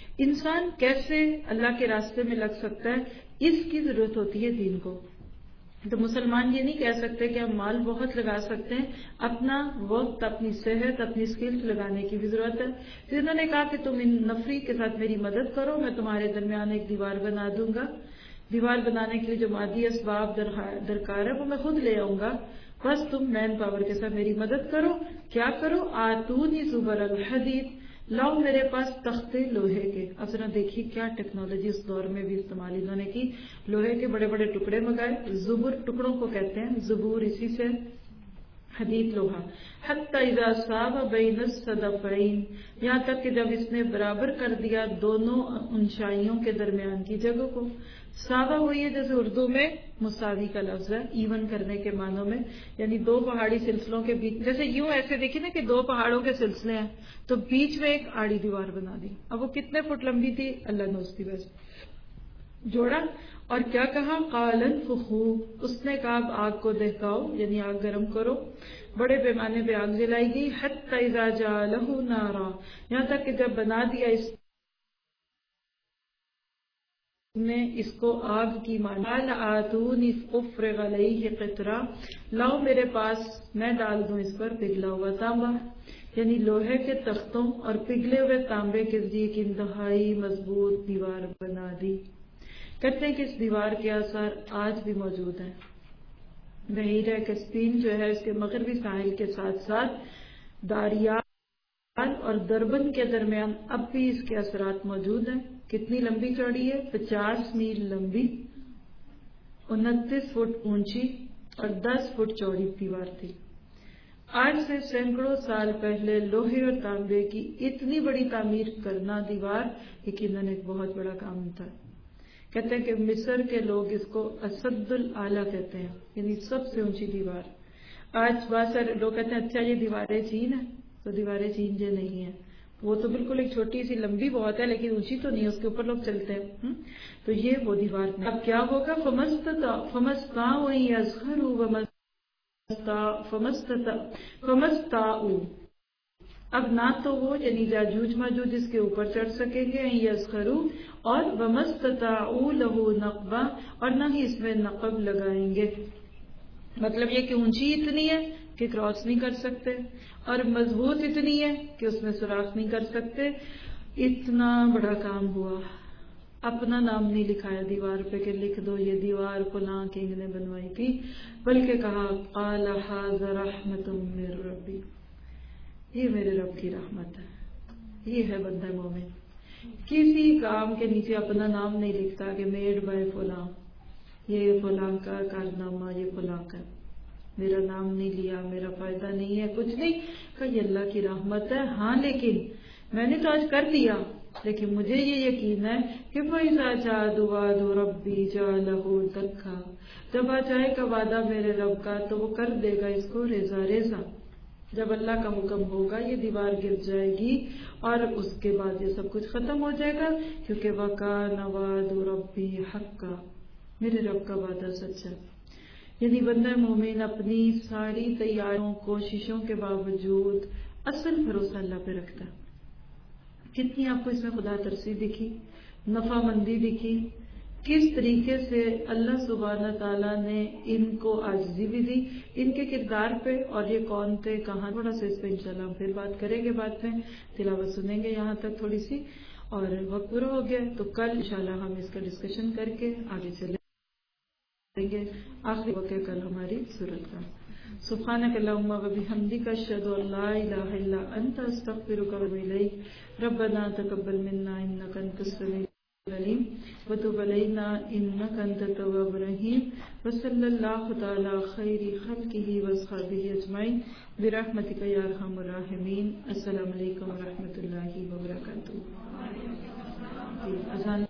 انسان کیسے اللہ کے راستے میں لگ سکتا ہے، اس کی ضرورت ہوتی ہے دین کو۔ تو مسلمان یہ نہیں کہہ سکتے کہ ہم مال بہت لگا سکتے ہیں، اپنا وقت، اپنی صحت، اپنی اسکلز لگانے کی بھی ضرورت ہے۔ پھر انہوں نے کہا کہ تم ان نفری کے ساتھ میری مدد کرو، میں تمہارے درمیان ایک دیوار بنا دوں گا۔ دیوار بنانے کے لیے جو مادی اسباب درکار ہے وہ میں خود لے آؤں گا، بس تم مین پاور کے ساتھ میری مدد کرو۔ کیا کرو؟ آتونی زبر الحدید، لاؤ میرے پاس تختے لوہے کے۔ اب ذرا دیکھیے کیا ٹیکنالوجی اس دور میں بھی استعمال انہوں نے کی، لوہے کے بڑے بڑے ٹکڑے منگائے، زبر ٹکڑوں کو کہتے ہیں، زبور اسی سے، حدید لوہا، حتی اذا ساو بین الصدفین، یہاں تک کہ جب اس نے برابر کر دیا دونوں اونچائیوں کے درمیان کی جگہ کو۔ ساوا وہی ہے جیسے اردو میں مساوی کا لفظ ہے، ایون کرنے کے معنوں میں، یعنی دو پہاڑی سلسلوں کے بیچ، جیسے یوں ایسے دیکھیں نا کہ دو پہاڑوں کے سلسلے ہیں تو بیچ میں ایک آڑی دیوار بنا دی۔ اب وہ کتنے فٹ لمبی تھی اللہ نوزتی، بس جوڑا اور کیا کہا؟ قال انفخوا، اس نے کہا اب آگ کو دہکاؤ، یعنی آگ گرم کرو۔ بڑے پیمانے پہ آگ جلائی گئی، حتی اذا جعلہ نارا، یہاں تک کہ جب بنا دیا اس نے اس کو آگ کی مانی۔ قال آتونی افرغ علیہ قطرہ، لاؤ میرے پاس میں ڈال دوں اس پر پگھلا ہوا تانبا، یعنی لوہے کے تختوں اور پگھلے ہوئے تانبے کے ذریعے ایک انتہائی مضبوط دیوار بنا دی۔ کہتے ہیں کہ اس دیوار کے آثار آج بھی موجود ہیں۔ بحیرہ کسپین جو ہے اس کے مغربی ساحل کے ساتھ ساتھ داریال اور دربن کے درمیان اب بھی اس کے اثرات موجود ہیں۔ کتنی لمبی چوڑی ہے؟ 50 میل لمبی، 29 فٹ اونچی اور 10 فٹ چوڑی دیوار تھی۔ آج سے سینکڑوں سال پہلے لوہے اور تانبے کی اتنی بڑی تعمیر کرنا دیوار یقیناً ایک بہت بڑا کام تھا۔ کہتے ہیں کہ مصر کے لوگ اس کو اسد الاعلیٰ کہتے ہیں، یعنی سب سے اونچی دیوار۔ آج بہت سارے لوگ کہتے ہیں اچھا یہ دیواریں چین ہے، تو دیواریں چین یہ نہیں ہے، وہ تو بالکل ایک چھوٹی سی لمبی بہت ہے لیکن اونچی تو نہیں، اس کے اوپر لوگ چلتے ہیں، تو یہ وہ دیوار نہیں۔ اب کیا ہوگا؟ فمستطاعوا یظہروا فمستطاعوا، اب نہ تو وہ یعنی یاجوج ماجوج اس کے اوپر چڑھ سکیں گے یظہروا، اور ومستطاعوا لہ نقبا، اور نہ ہی اس میں نقب لگائیں گے۔ مطلب یہ کہ اونچی اتنی ہے کہ کراس نہیں کر سکتے اور مضبوط اتنی ہے کہ اس میں سوراخ نہیں کر سکتے۔ اتنا بڑا کام ہوا، اپنا نام نہیں لکھایا دیوار پہ کہ لکھ دو یہ دیوار فلاں کنگ نے بنوائی تھی، بلکہ کہا قال ھذا رحمت من ربی، یہ میرے رب کی رحمت ہے۔ یہ ہے بندہ مومن، کسی کام کے نیچے اپنا نام نہیں لکھتا کہ میڈ بائی فلاں، یہ فلاں کا کارنامہ، یہ فلاں کا، میرا نام نہیں لیا، میرا فائدہ نہیں ہے، کچھ نہیں کہ یہ اللہ کی رحمت ہے۔ ہاں لیکن میں نے تو آج کر دیا، لیکن مجھے یہ یقین ہے کہ فَإِذَا جَاءَ وَعْدُ رَبِّي جَعَلَهُ دَكًّا، جب آ جائے گا وعدہ میرے رب کا تو وہ کر دے گا اس کو ریزہ ریزہ۔ جب اللہ کا حکم ہوگا یہ دیوار گر جائے گی اور اس کے بعد یہ سب کچھ ختم ہو جائے گا، کیونکہ وَكَانَ وَعْدُ رَبِّي حَقًّا، میرے رب کا وعدہ سچ ہے۔ یعنی بندہ مومن اپنی ساری تیاریوں کوششوں کے باوجود اصل بھروسہ اللہ پہ رکھتا ہے۔ کتنی آپ کو اس میں خدا ترسی دکھی، نفع مندی دکھی، کس طریقے سے اللہ سبحانہ تعالیٰ نے ان کو عاجزی بھی دی ان کے کردار پہ، اور یہ کون تھے، کہاں، تھوڑا سا اس پہ انشاءاللہ ہم پھر بات کریں گے، بعد میں تلاوت سنیں گے یہاں تک تھوڑی سی، اور وقت پورا ہو گیا تو کل انشاءاللہ ہم اس کا ڈسکشن کر کے آگے چلیں گے۔ آخری وقت کل ہماری صورت کا۔ سبحانک اللہم و بحمدک اشہد ان لا الہ الا انت استغفرک و اتوب الیک۔ ربنا تقبل منا انک انت السمیع العلیم وتب علینا انک انت التواب الرحیم، وصلی اللہ تعالی خیر خلقہ واصحابہ اجمعین برحمتک یا ارحم الراحمین۔ السلام علیکم و رحمۃ اللہ وبرکاتہ۔ اذان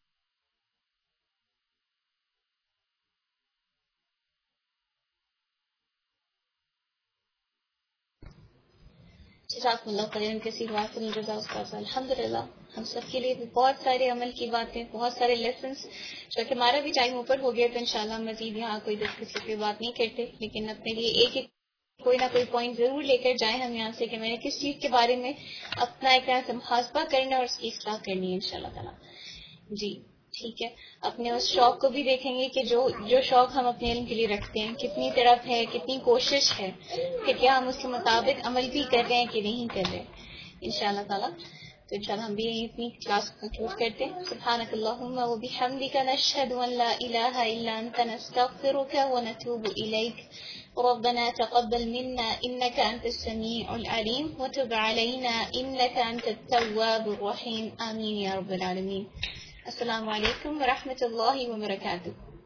جزاک اللہ خیر کثیر وافر الجزاء استاذ۔ الحمدللہ ہم سب کے لیے بہت سارے عمل کی باتیں، بہت سارے لیسنس، جو کہ ہمارا بھی ٹائم اوپر ہو گیا تو انشاءاللہ مزید یہاں کوئی ڈسکس پہ بات نہیں کرتے، لیکن اپنے لیے ایک کوئی نہ کوئی پوائنٹ ضرور لے کر جائیں ہم یہاں سے کہ میں نے کس چیز کے بارے میں اپنا ایک طرح سے محاسبہ کرنا اور اس کی اصلاح کرنی ہے انشاءاللہ تعالیٰ۔ جی ٹھیک ہے، اپنے اس شوق کو بھی دیکھیں گے کہ جو شوق ہم اپنے علم کے لیے رکھتے ہیں کتنی طرف ہے، کتنی کوشش ہے کہ کیا ہم اس کے مطابق عمل بھی کر رہے ہیں کہ نہیں کر رہے انشاءاللہ تعالی. تو انشاءاللہ ہم بھی یہیں اپنی کلاس کنکلوڈ کرتے ہیں. سبحانک اللہم و بحمدک نشہد ان لا الہ الا انت نستغفرک ونتوب الیک. ربنا تقبل منا انك انت السميع العليم وتب علينا انك انت التواب الرحيم. آمين يا رب العالمين. السلام علیکم ورحمۃ اللہ وبرکاتہ.